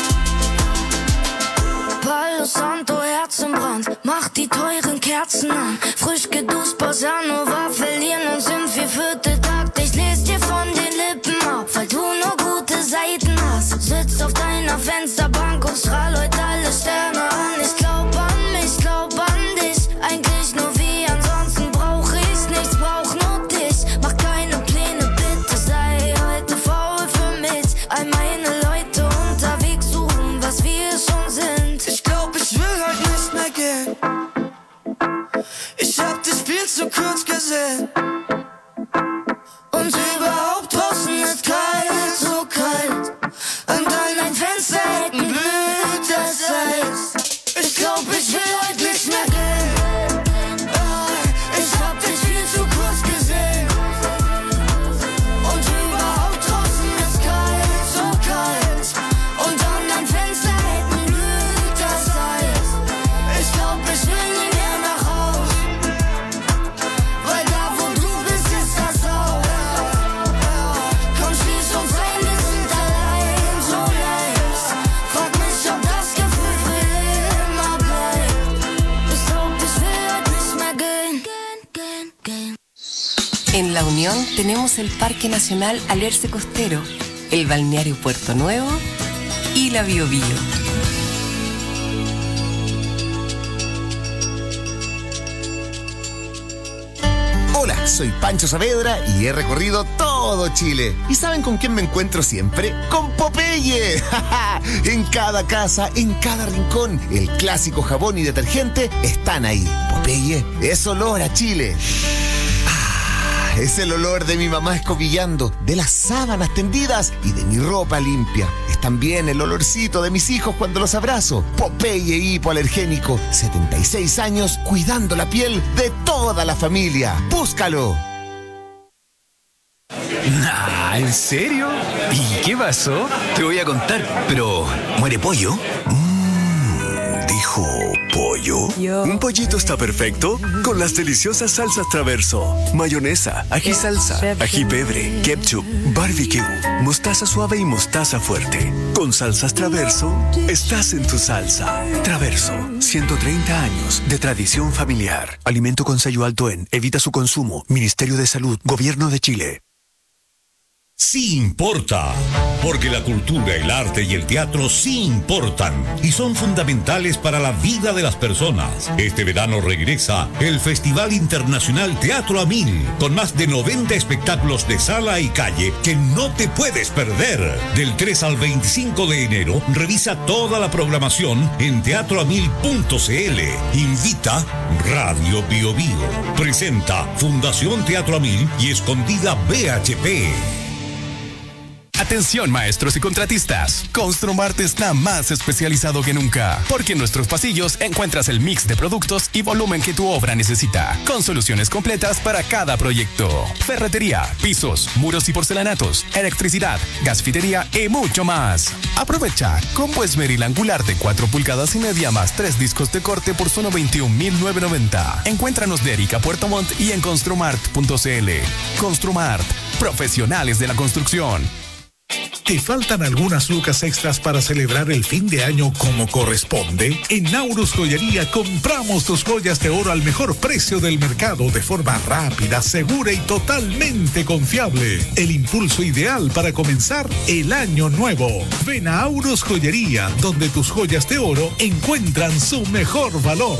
S20: Palo Santo, Herz im Brand, mach die teuren Kerzen an. Frisch geduscht, Bossa Nova, verlieren uns im vierviertel Takt. Ich les dir von den Lippen ab, weil du nur gute Seiten hast. Sitz auf deiner Fensterbank und strahl heute alle Sterne an. Ich glaub an mich, glaub an dich, eigentlich nur wie ansonsten brauch ich nichts, brauch nur dich. Mach keine Pläne, bitte sei heute faul für mich. All meine Leute unterwegs suchen, was wir schon sind.
S13: Ich glaub, ich will heute nicht mehr gehen. Ich hab dich viel zu kurz gesehen.
S20: Und überhaupt draußen ist kalt, so kalt. Und an dein Fenster hätten blüht das Eis. Ich glaub, ich will heute nicht mehr gehen. Ich hab dich viel zu kurz gesehen. Und überhaupt draußen ist kalt, so kalt. Und an dein Fenster hätten blüht das Eis. Ich glaub, ich will nie mehr nach Haus. Weil da, wo du bist, ist das Haus. Komm, schließ uns ein, wir sind allein, so leicht. Frag mich, ob das Gefühl für immer bleibt. Ich glaub, ich will heute nicht mehr gehen.
S18: En La Unión tenemos el Parque Nacional Alerce Costero, el Balneario Puerto Nuevo y la Bio Bio.
S21: Hola, soy Pancho Saavedra y he recorrido todo Chile. ¿Y saben con quién me encuentro siempre? ¡Con Popeye! En cada casa, en cada rincón, el clásico jabón y detergente están ahí. Popeye es olor a Chile. Ah, es el olor de mi mamá escobillando, de las sábanas tendidas y de mi ropa limpia. Es también el olorcito de mis hijos cuando los abrazo. Popeye hipoalergénico, setenta y seis años cuidando la piel de toda la familia. ¡Búscalo!
S22: Nah, ¿en serio? ¿Y qué pasó? Te voy a contar, pero ¿muere pollo?
S23: Mm, dijo pollo.
S18: Yo.
S23: Un pollito está perfecto con las deliciosas salsas Traverso, mayonesa, ají salsa, ají pebre, ketchup, barbecue, mostaza suave y mostaza fuerte. Con Con Salsas Traverso, estás en tu salsa. Traverso, ciento treinta años de tradición familiar. Alimento con sello alto en. Evita su consumo. Ministerio de Salud. Gobierno de Chile.
S11: Sí importa, porque la cultura, el arte y el teatro sí importan y son fundamentales para la vida de las personas. Este verano regresa el Festival Internacional Teatro a Mil, con más de noventa espectáculos de sala y calle que no te puedes perder. Del tres al veinticinco de enero, revisa toda la programación en teatro a mil punto c l. Invita Radio Bio Bio. Presenta Fundación Teatro a Mil y Escondida B H P.
S6: Atención maestros y contratistas, Construmart está más especializado que nunca, porque en nuestros pasillos encuentras el mix de productos y volumen que tu obra necesita, con soluciones completas para cada proyecto. Ferretería, pisos, muros y porcelanatos, electricidad, gasfitería y mucho más. Aprovecha combo esmeril angular de cuatro pulgadas y media más tres discos de corte por solo veintiún mil novecientos noventa. Encuéntranos de Erika Puerto Montt y en construmart punto c l. Construmart, profesionales de la construcción.
S10: ¿Te faltan algunas lucas extras para celebrar el fin de año como corresponde? En Naurus Joyería compramos tus joyas de oro al mejor precio del mercado de forma rápida, segura y totalmente confiable. El impulso ideal para comenzar el año nuevo. Ven a Naurus Joyería, donde tus joyas de oro encuentran su mejor valor.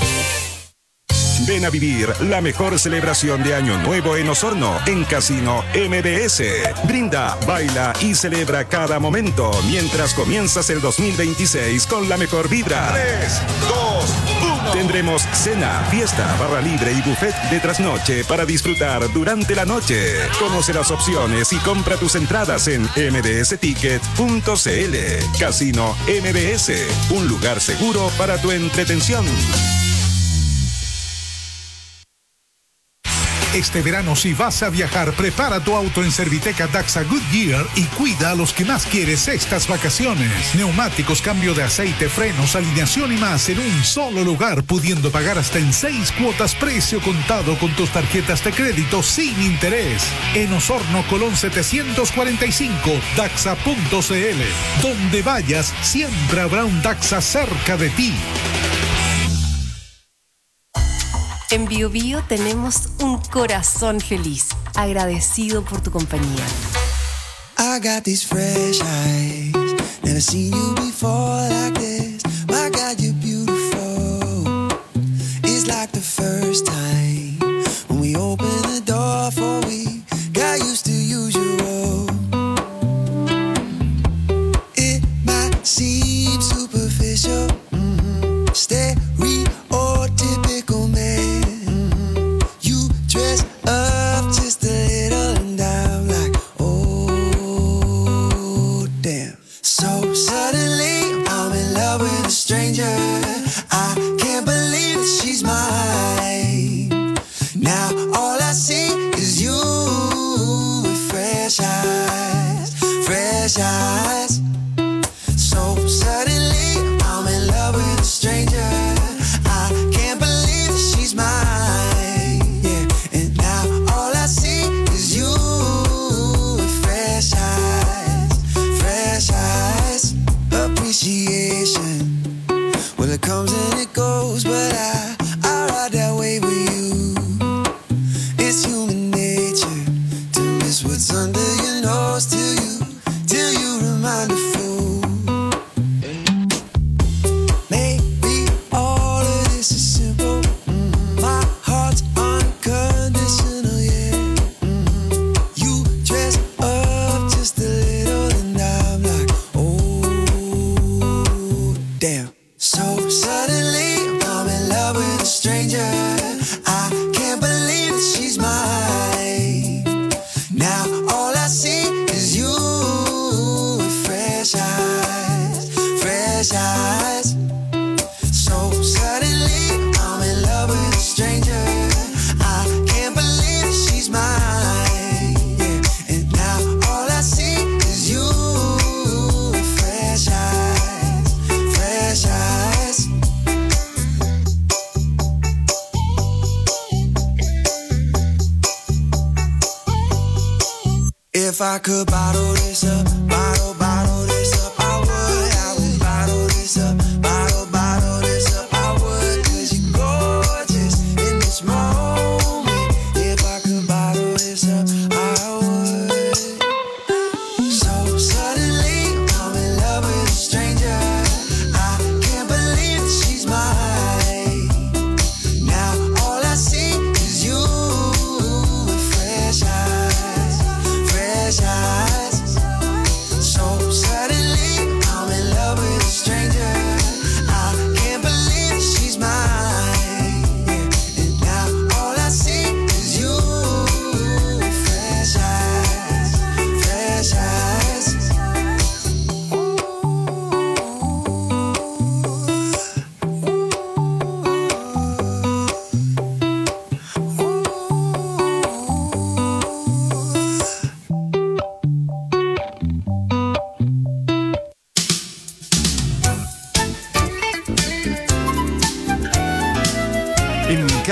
S7: Ven a vivir la mejor celebración de Año Nuevo en Osorno, en Casino M B S. Brinda, baila y celebra cada momento mientras comienzas el dos mil veintiséis con la mejor vibra. tres, dos, uno. Tendremos cena, fiesta, barra libre y buffet de trasnoche para disfrutar durante la noche. Conoce las opciones y compra tus entradas en m b s ticket punto c l. Casino M B S, un lugar seguro para tu entretención.
S10: Este verano, si vas a viajar, prepara tu auto en Serviteca Daxa Goodyear y cuida a los que más quieres estas vacaciones. Neumáticos, cambio de aceite, frenos, alineación y más en un solo lugar, pudiendo pagar hasta en seis cuotas precio contado con tus tarjetas de crédito sin interés. En Osorno, Colón setecientos cuarenta y cinco, daxa punto c l. Donde vayas, siempre habrá un Daxa cerca de ti.
S18: En Bio Bio tenemos un corazón feliz, agradecido por tu compañía.
S20: I got these fresh eyes, never seen you before like this. My God, you're beautiful. It's like the first time when we opened the door for we got used to usual. It might seem superficial, mm-hmm. stereotypical man. Dress up just a little and I'm like, oh, damn. So suddenly I'm in love with a stranger. I can't believe that she's mine. Now all I see is you with fresh eyes, fresh eyes. So suddenly I'm in love with a stranger. I can't believe that she's mine. Appreciation, well it comes and it goes, but I, I ride that wave with you. It's human nature to miss what's under your nose till you, till you remind a fool. Maybe all of this is simple. Mm-hmm. My heart's unconditional, yeah. Mm-hmm. You dress up just a little and I'm like, damn. So suddenly I'm in love with a stranger. I can't believe that she's mine. Now all I see is you with fresh eyes, fresh eyes. So suddenly I'm in love with a stranger. I can't believe that she's mine. Yeah. And now all I see is you with fresh eyes, fresh eyes. If I could bottle this up, bottle, bottle this up, I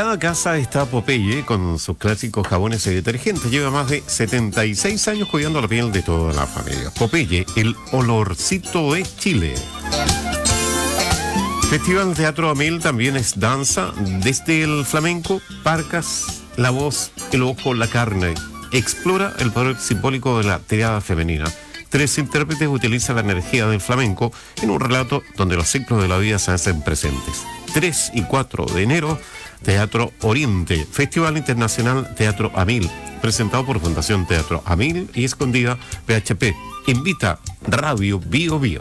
S5: cada casa está Popeye con sus clásicos jabones y detergentes. Lleva más de setenta y seis años cuidando la piel de toda la familia. Popeye, el olorcito de Chile. Festival Teatro Amil también es danza, desde el flamenco, parcas, la voz, el ojo, la carne. Explora el poder simbólico de la tirada femenina. Tres intérpretes utilizan la energía del flamenco en un relato donde los ciclos de la vida se hacen presentes. tres y cuatro de enero, Teatro Oriente, Festival Internacional Teatro Amil, presentado por Fundación Teatro Amil y Escondida P H P. Invita Radio Bio Bio.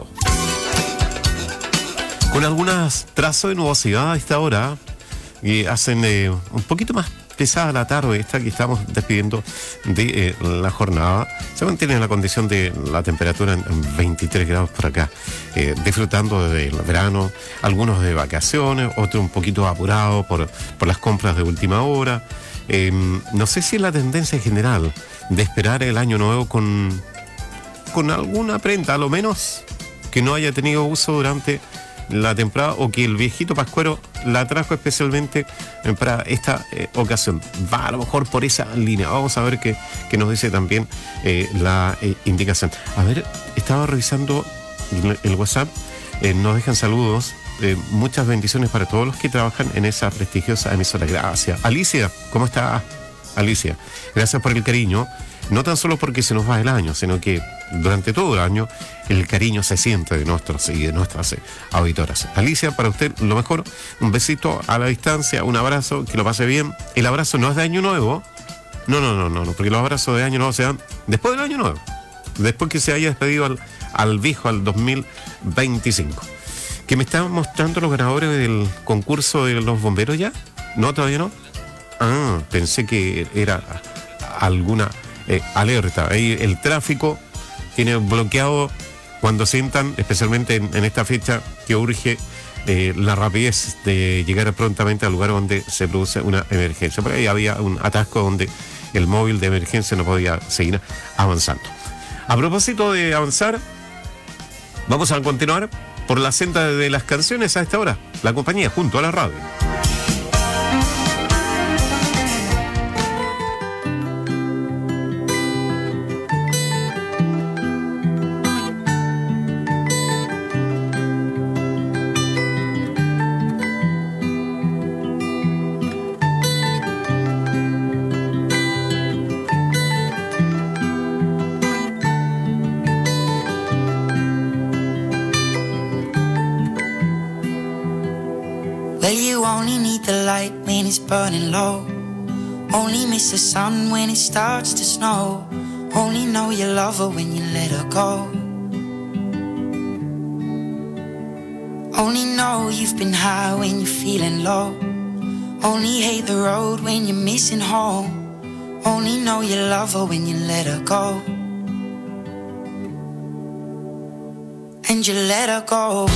S5: Con algunas trazos de nubosidad a esta hora, que hacen eh, un poquito más pesada la tarde esta que estamos despidiendo de eh, la jornada. Se mantiene la condición de la temperatura en, en veintitrés grados por acá, eh, disfrutando del verano, algunos de vacaciones, otros un poquito apurados por, por las compras de última hora. Eh, no sé si es la tendencia general de esperar el año nuevo con, con alguna prenda, a lo menos que no haya tenido uso durante la temporada, o que el viejito pascuero la trajo especialmente para esta eh, ocasión. Va a lo mejor por esa línea. Vamos a ver qué, qué nos dice también eh, la eh, indicación. A ver, estaba revisando el, el WhatsApp, eh, nos dejan saludos, eh, muchas bendiciones para todos los que trabajan en esa prestigiosa emisora. Gracias. Alicia, ¿cómo está? Alicia, gracias por el cariño. No tan solo porque se nos va el año, sino que durante todo el año el cariño se siente de nuestros y de nuestras eh, auditoras. Alicia, para usted lo mejor, un besito a la distancia, un abrazo, que lo pase bien. El abrazo no es de Año Nuevo, no, no, no, no, no, porque los abrazos de Año Nuevo se dan después del Año Nuevo, después que se haya despedido al, al viejo, al dos mil veinticinco. ¿Que me están mostrando los ganadores del concurso de los bomberos ya? No, todavía no. Ah, pensé que era alguna Eh, alerta. Ahí el tráfico tiene bloqueado cuando sientan, especialmente en, en esta fecha, que urge eh, la rapidez de llegar prontamente al lugar donde se produce una emergencia. Por ahí había un atasco donde el móvil de emergencia no podía seguir avanzando. A propósito de avanzar, vamos a continuar por la senda de las canciones a esta hora. La compañía junto a la radio.
S4: It's burning low. Only miss the sun when it starts to snow. Only know you love her when you let her go. Only know you've been high when you're feeling low. Only hate the road when you're missing home. Only know you love her when you let her go. And you let her go.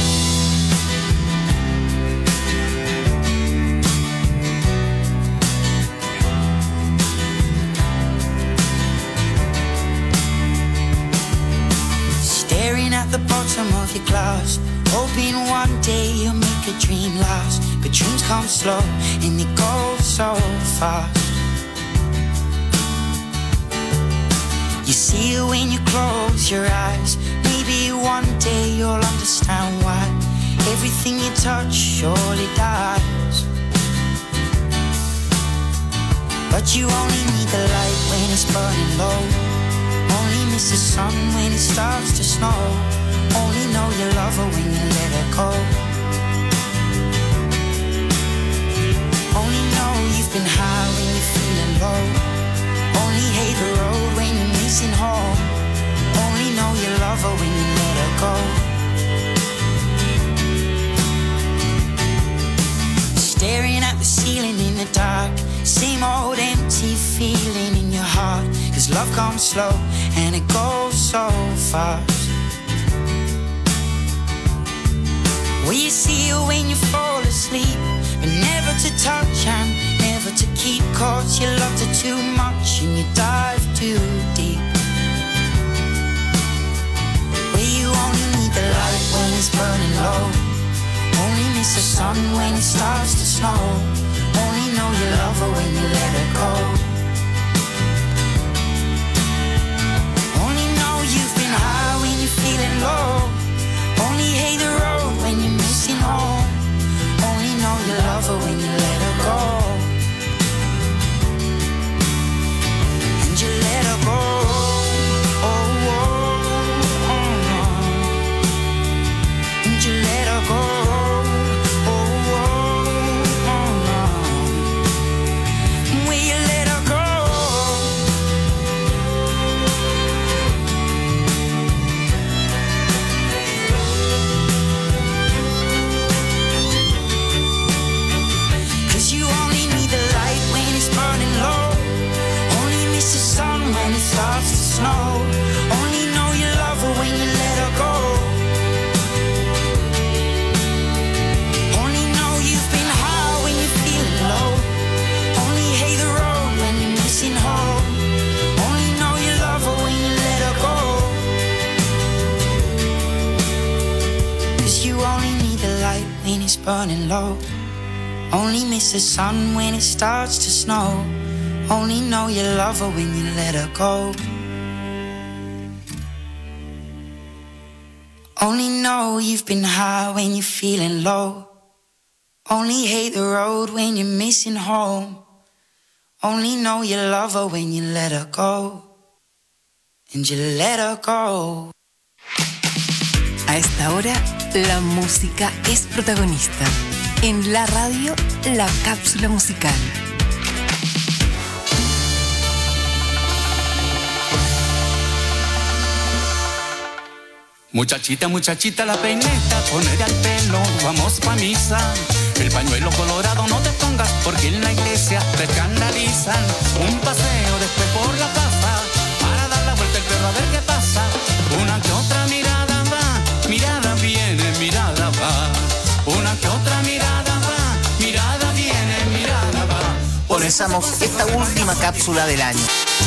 S4: At the bottom of your glass, hoping one day you'll make a dream last. But dreams come slow and they go so fast. You see it when you close your eyes. Maybe one day you'll understand why everything you touch surely dies. But you only need the light when it's burning low. Only miss the sun when it starts to snow. Only know you love her when you let her go. Only know you've been high when you're feeling low. Only hate the road when you're missing home. Only know you love her when you let her go. Staring at the ceiling in the dark. Same old empty feeling in your heart. Cause love comes slow and it goes so fast. Will you see her when you fall asleep? But never to touch and never to keep. Cause you loved her too much and you dive too deep. Well, you only need the light when it's burning low. Only miss the sun when it starts to snow. Only know you love her when you let her go. Only know you've been high when you're feeling low. Only hate the road when you're missing home. Only know you love her when you let her go. And you let her go. Oh, oh, oh, oh. And you let her go. Starts to snow. Only know you love her when you let her go. Only know you've been high when you're feeling low. Only hate the road when you're missing home. Only know you love her when you let her go. 'Cause you only need the light when it's burning low. Only miss the sun when it starts to snow. Only know you love her when you let her go. Only know you've been high when you're feeling low. Only hate the road when you're missing home. Only know you love her when you let her go. And you let her go.
S18: A esta hora, la música es protagonista. En la radio, la cápsula musical.
S8: Muchachita, muchachita, la peineta, ponete al pelo, vamos pa' misa. El pañuelo colorado no te pongas porque en la iglesia te escandalizan. Un paseo después por la plaza para dar la vuelta el perro a ver qué pasa. Una que otra mirada va, mirada viene, mirada va. Una que otra mirada va, mirada viene, mirada va.
S9: Comenzamos esta última cápsula del año.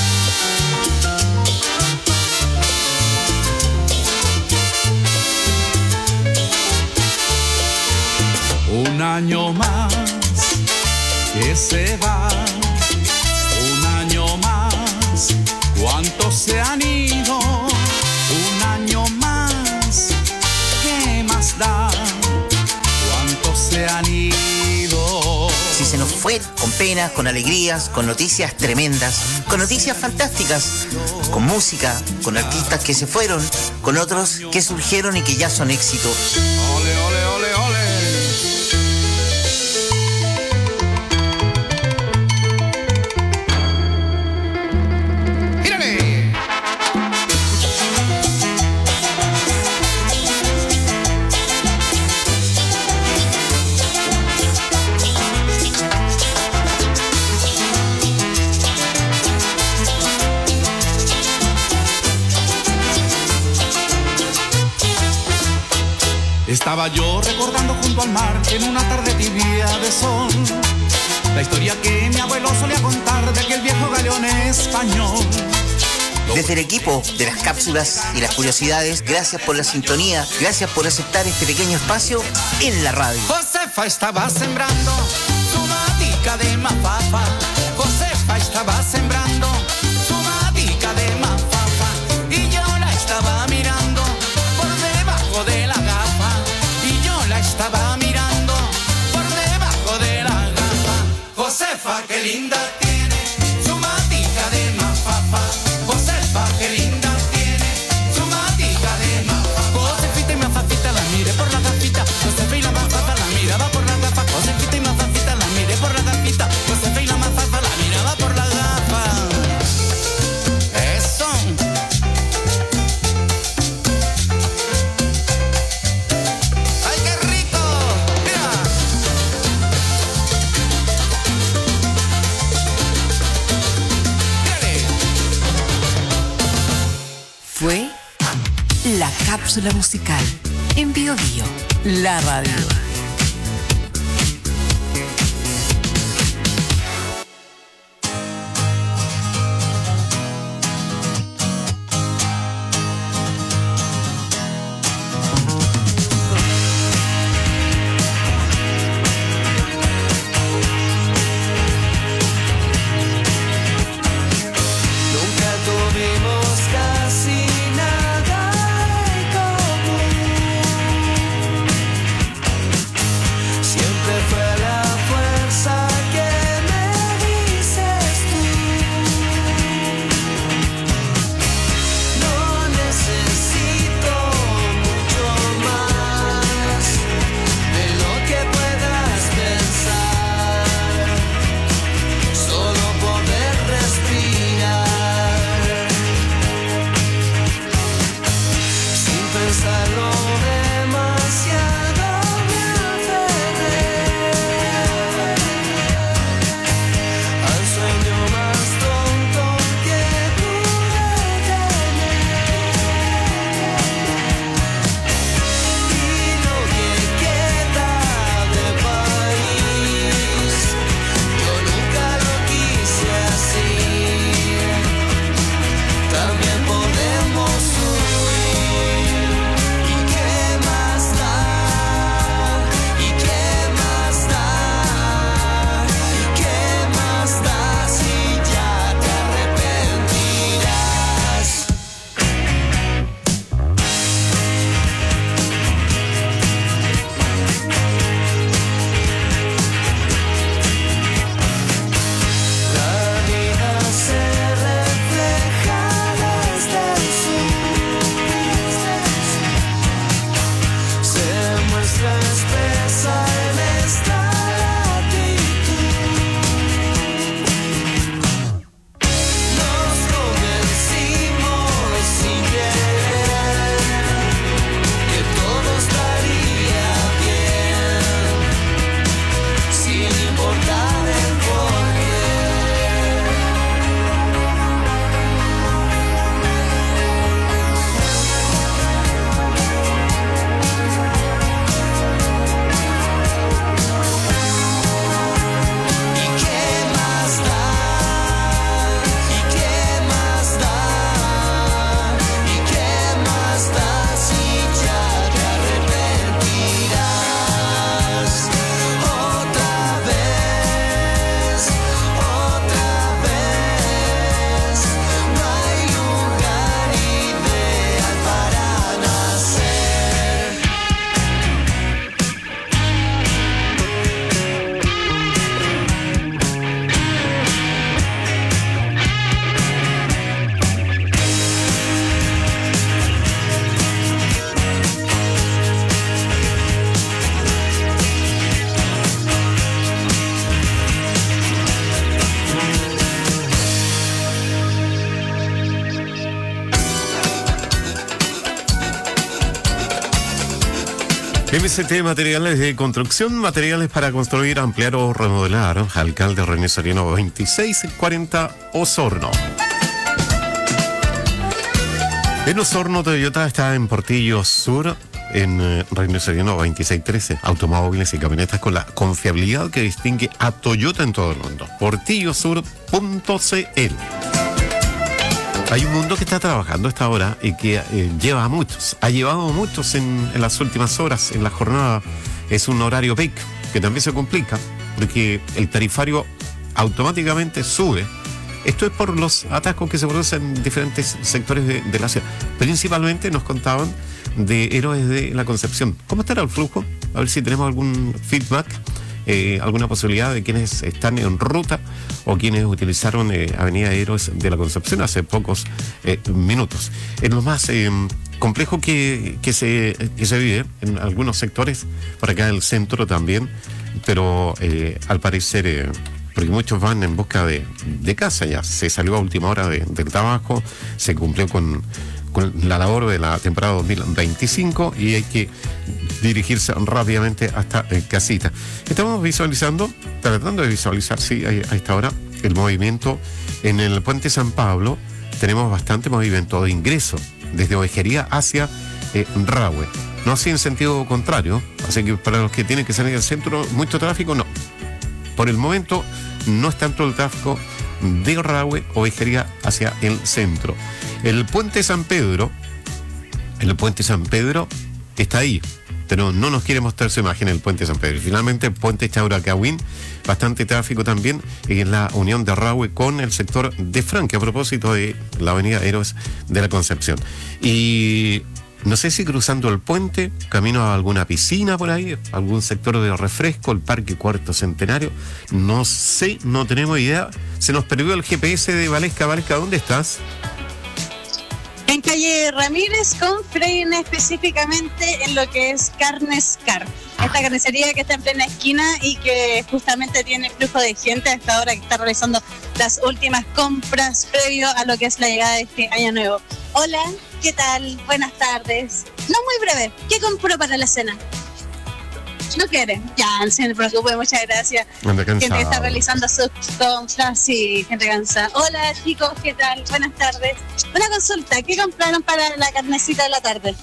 S8: Un año más que se va, un año más, ¿cuántos se han ido? Un año más, ¿qué más da? ¿Cuántos se han ido?
S9: Si se nos fue con penas, con alegrías, con noticias tremendas, con noticias fantásticas, con música, con artistas que se fueron, con otros que surgieron y que ya son éxito.
S8: Ole, ole, ole, ole. Estaba yo recordando junto al mar en una tarde tibia de sol la historia que mi abuelo solía contar de aquel viejo galeón español.
S9: Desde el equipo de las cápsulas y las curiosidades, gracias por la sintonía, gracias por aceptar este pequeño espacio en la radio.
S8: Josefa estaba sembrando su matica de mafafa. Josefa estaba sembrando su matica de mafafa y yo la estaba mirando por debajo de la gafa. Y yo la estaba mirando por debajo de la gafa. Josefa, qué linda tiene su matica de mafafa. Josefa, qué linda tiene su matica de mafafa. Josefita y mafafita la miré por la gafita. Josefa y la mafafa la miraba por la gafa. Josefita y mafafita la miré por la gafita. Josefa y la mafafa la miraba por la gafa. Eso. ¡Ay, qué rico! ¡Mira! ¡Mírale!
S18: Fue la cápsula musical en Bio Bio, la radio.
S5: M S T Materiales de Construcción, materiales para construir, ampliar o remodelar. Alcalde René Soriano veintiséis cuarenta Osorno. En Osorno, Toyota está en Portillo Sur, en eh, René Soriano veintiséis trece. Automóviles y camionetas con la confiabilidad que distingue a Toyota en todo el mundo. portillo sur punto c l. Hay un mundo que está trabajando a esta hora y que eh, lleva a muchos, ha llevado a muchos en, en las últimas horas, en la jornada. Es un horario peak que también se complica porque el tarifario automáticamente sube. Esto es por los atascos que se producen en diferentes sectores de, de la ciudad. Principalmente nos contaban de Héroes de la Concepción. ¿Cómo estará el flujo? A ver si tenemos algún feedback, eh, alguna posibilidad de quienes están en ruta o quienes utilizaron eh, Avenida Héroes de la Concepción hace pocos eh, minutos. Es lo más eh, complejo que, que, se, que se vive en algunos sectores, por acá en el centro también, pero eh, al parecer... Eh, porque muchos van en busca de, de casa, ya se salió a última hora de, del trabajo, se cumplió con, con la labor de la temporada dos mil veinticinco y hay que dirigirse rápidamente hasta eh, casita. Estamos visualizando, tratando de visualizar, sí, a, a esta hora, el movimiento en el Puente San Pablo. Tenemos bastante movimiento de ingreso desde Ovejería hacia eh, Rahue. No así en sentido contrario, así que para los que tienen que salir del centro, mucho tráfico, no. Por el momento no es tanto el tráfico de Rahue o Ovejería hacia el centro. El puente San Pedro, el puente San Pedro está ahí, pero no nos quiere mostrar su imagen el puente San Pedro. Finalmente el puente Chauracahuín, bastante tráfico también en la unión de Rahue con el sector de Franque, a propósito de la avenida Héroes de la Concepción. Y... no sé si cruzando el puente, camino a alguna piscina por ahí, algún sector de refresco, el Parque Cuarto Centenario. No sé, no tenemos idea. Se nos perdió el G P S de Valesca. Valesca, ¿dónde estás?
S15: En calle Ramírez con Freire, específicamente en lo que es Carnes Car. Esta carnicería que está en plena esquina y que justamente tiene flujo de gente a esta hora que está realizando las últimas compras previo a lo que es la llegada de este año nuevo. Hola, ¿qué tal? Buenas tardes. No muy breve, ¿qué compró para la cena? ¿No quiere? Ya, no se preocupe, muchas gracias. Gente que está realizando sus compras, sí, gente cansada. Hola chicos, ¿qué tal? Buenas tardes. Una consulta, ¿qué compraron para la carnecita de la tarde?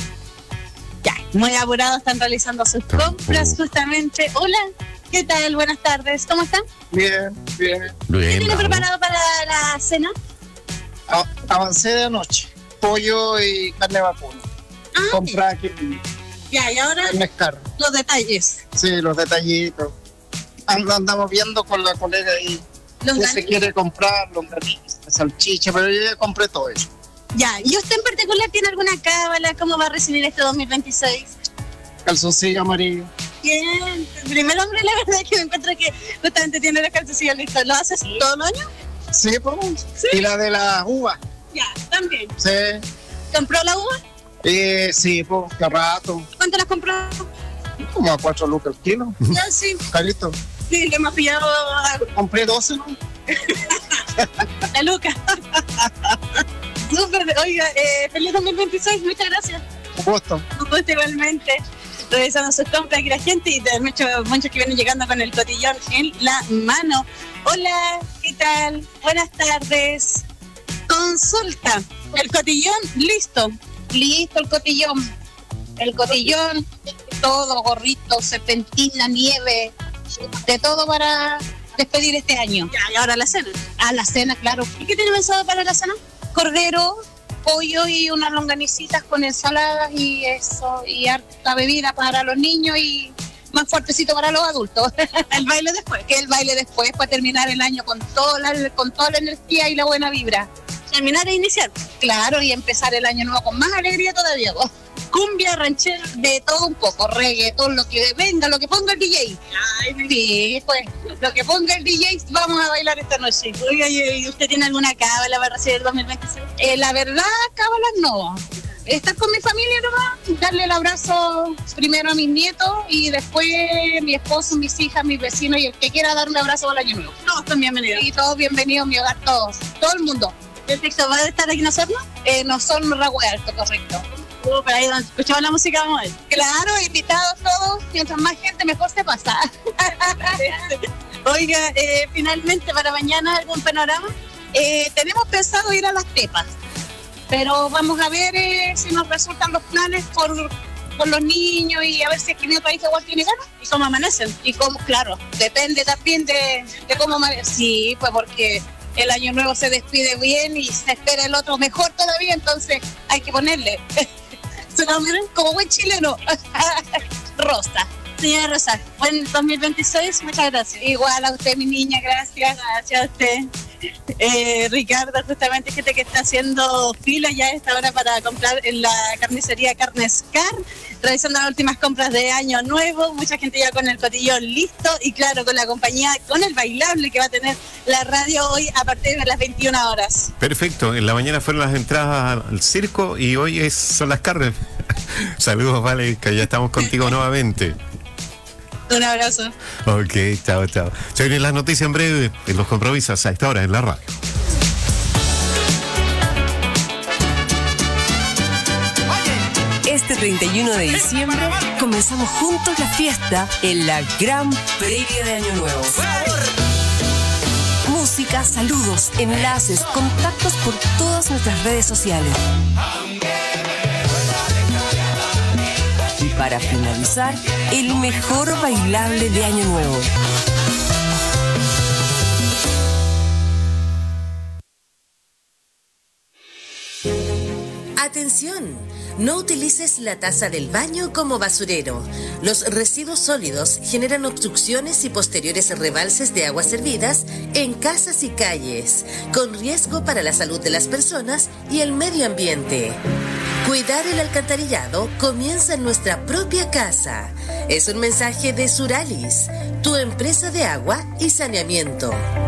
S15: Ya, muy apurados, están realizando sus compras justamente. Hola, ¿qué tal? Buenas tardes, ¿cómo están?
S1: Bien, bien.
S15: ¿Qué tiene preparado para la cena?
S1: A- avancé de anoche, pollo y carne vacuna.
S15: Ah,
S1: Compré aquí
S15: ya, y ahora
S1: carne caro.
S15: los detalles.
S1: Sí, los detallitos. And- andamos viendo con la colega ahí
S15: Los
S1: que
S15: gan-
S1: se quiere comprar, longaniza, salchicha, pero yo ya compré todo eso.
S15: Ya, ¿y usted en particular tiene alguna cábala? ¿Cómo va a recibir este dos mil veintiséis?
S1: Calzoncillo amarillo.
S15: Bien, primer hombre, la verdad es que me encuentro que justamente tiene los calzoncillos listos. ¿Lo haces todos los años?
S1: Sí, pues. Y la de la uva.
S15: Ya, también.
S1: Sí.
S15: ¿Compró la uva?
S1: Eh, sí, pues, qué rato.
S15: ¿Cuánto las compró?
S1: Como a cuatro lucas el kilo.
S15: Ya, sí.
S1: Carito.
S15: Sí, le hemos pillado a
S1: Compré doce, ¿no?
S15: la luca. Súper, oiga, eh, feliz dos mil veintiséis, muchas gracias.
S1: Un gusto.
S15: Un gusto igualmente. Revisando sus compras aquí la gente y de muchos, muchos que vienen llegando con el cotillón en la mano. Hola, ¿qué tal? Buenas tardes. Consulta. El cotillón, listo. Listo el cotillón. El cotillón, todo, gorrito, serpentina, nieve, de todo para despedir este año. Ya, y ahora la cena. Ah, la cena, claro. ¿Y qué tiene pensado para la cena? Cordero, pollo y unas longanicitas con ensaladas y eso, y harta bebida para los niños y más fuertecito para los adultos. El baile después. Que el baile después para terminar el año con toda la, con toda la energía y la buena vibra. Terminar e iniciar. Claro, y empezar el año nuevo con más alegría todavía. Vos. Cumbia, ranchera, de todo un poco, reggaetón, lo que venga, lo que ponga el D J. Ay, sí, pues, lo que ponga el D J, vamos a bailar esta noche. Oiga, ¿y usted tiene alguna cábala para recibir el dos mil veintiséis? Eh, la verdad, cábalas no. Estar con mi familia nomás, darle el abrazo primero a mis nietos y después mi esposo, mis hijas, mis vecinos y el que quiera darme un abrazo al año nuevo. Todos son bienvenidos. Y todos bienvenidos a mi hogar, todos, todo el mundo. ¿Perfecto? ¿Va a estar aquí en Osorno? Eh, no son Rahue Alto, correcto. Súper, ahí donde escuchamos la música, vamos a ver.
S16: Claro, invitados todos, mientras más gente mejor se pasa.
S15: Oiga, eh, finalmente para mañana algún panorama.
S16: Eh, tenemos pensado ir a Las Tepas, pero vamos a ver eh, si nos resultan los planes por, por los niños y a ver si es que mi otra hija igual tiene ganas.
S15: ¿Y cómo amanecen?
S16: Y cómo, claro, depende también de, de cómo amanecen. Sí, pues porque el año nuevo se despide bien y se espera el otro mejor todavía, entonces hay que ponerle. ¿Se lo miran? Como buen chileno. Rosa.
S15: Señora Rosa, buen dos mil veintiséis, muchas gracias.
S16: Igual a usted, mi niña, gracias.
S15: Gracias a usted. Eh, Ricardo, justamente gente que está haciendo fila ya a esta hora para comprar en la carnicería Carnescar, realizando las últimas compras de año nuevo, mucha gente ya con el cotillón listo y claro, con la compañía, con el bailable que va a tener la radio hoy a partir de las veintiuna horas.
S5: Perfecto, en la mañana fueron las entradas al circo y hoy es, son las carnes. Saludos, Vale, que ya estamos contigo nuevamente.
S15: Un abrazo.
S5: Ok, chao, chao. Se vienen las noticias en breve en los compromisos a esta hora en la radio.
S18: Este treinta y uno de diciembre comenzamos juntos la fiesta en la gran previa de Año Nuevo. Música, saludos, enlaces, contactos por todas nuestras redes sociales. Y para finalizar, el mejor bailable de Año Nuevo.
S2: Atención, no utilices la taza del baño como basurero. Los residuos sólidos generan obstrucciones y posteriores rebalses de aguas servidas en casas y calles, con riesgo para la salud de las personas y el medio ambiente. Cuidar el alcantarillado comienza en nuestra propia casa. Es un mensaje de Suralis, tu empresa de agua y saneamiento.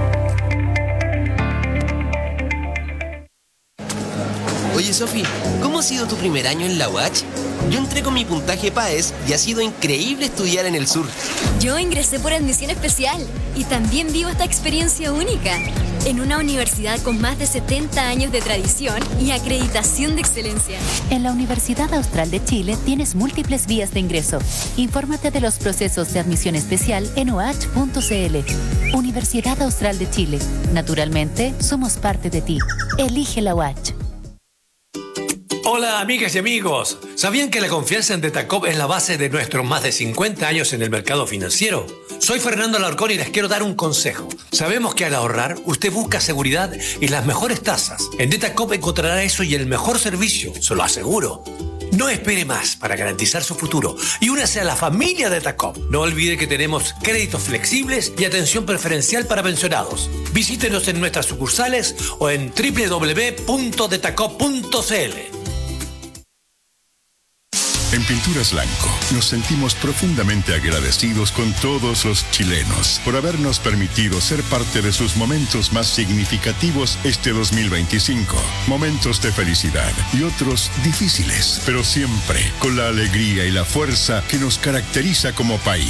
S12: Oye, Sofi, ¿cómo ha sido tu primer año en la U A C? Yo entré con mi puntaje PAES y ha sido increíble estudiar en el sur.
S14: Yo ingresé por admisión especial y también vivo esta experiencia única en una universidad con más de setenta años de tradición y acreditación de excelencia.
S24: En la Universidad Austral de Chile tienes múltiples vías de ingreso. Infórmate de los procesos de admisión especial en u a c punto c l. Universidad Austral de Chile. Naturalmente, somos parte de ti. Elige la U A C.
S25: Hola amigas y amigos, ¿sabían que la confianza en Detacop es la base de nuestros más de cincuenta años en el mercado financiero? Soy Fernando Alarcón y les quiero dar un consejo. Sabemos que al ahorrar usted busca seguridad y las mejores tasas. En Detacop encontrará eso y el mejor servicio, se lo aseguro. No espere más para garantizar su futuro y únase a la familia Detacop. No olvide que tenemos créditos flexibles y atención preferencial para pensionados. Visítenos en nuestras sucursales o en doble u doble u doble u punto detacop punto c l.
S26: En Pinturas Blanco nos sentimos profundamente agradecidos con todos los chilenos por habernos permitido ser parte de sus momentos más significativos este dos mil veinticinco. Momentos de felicidad y otros difíciles, pero siempre con la alegría y la fuerza que nos caracteriza como país.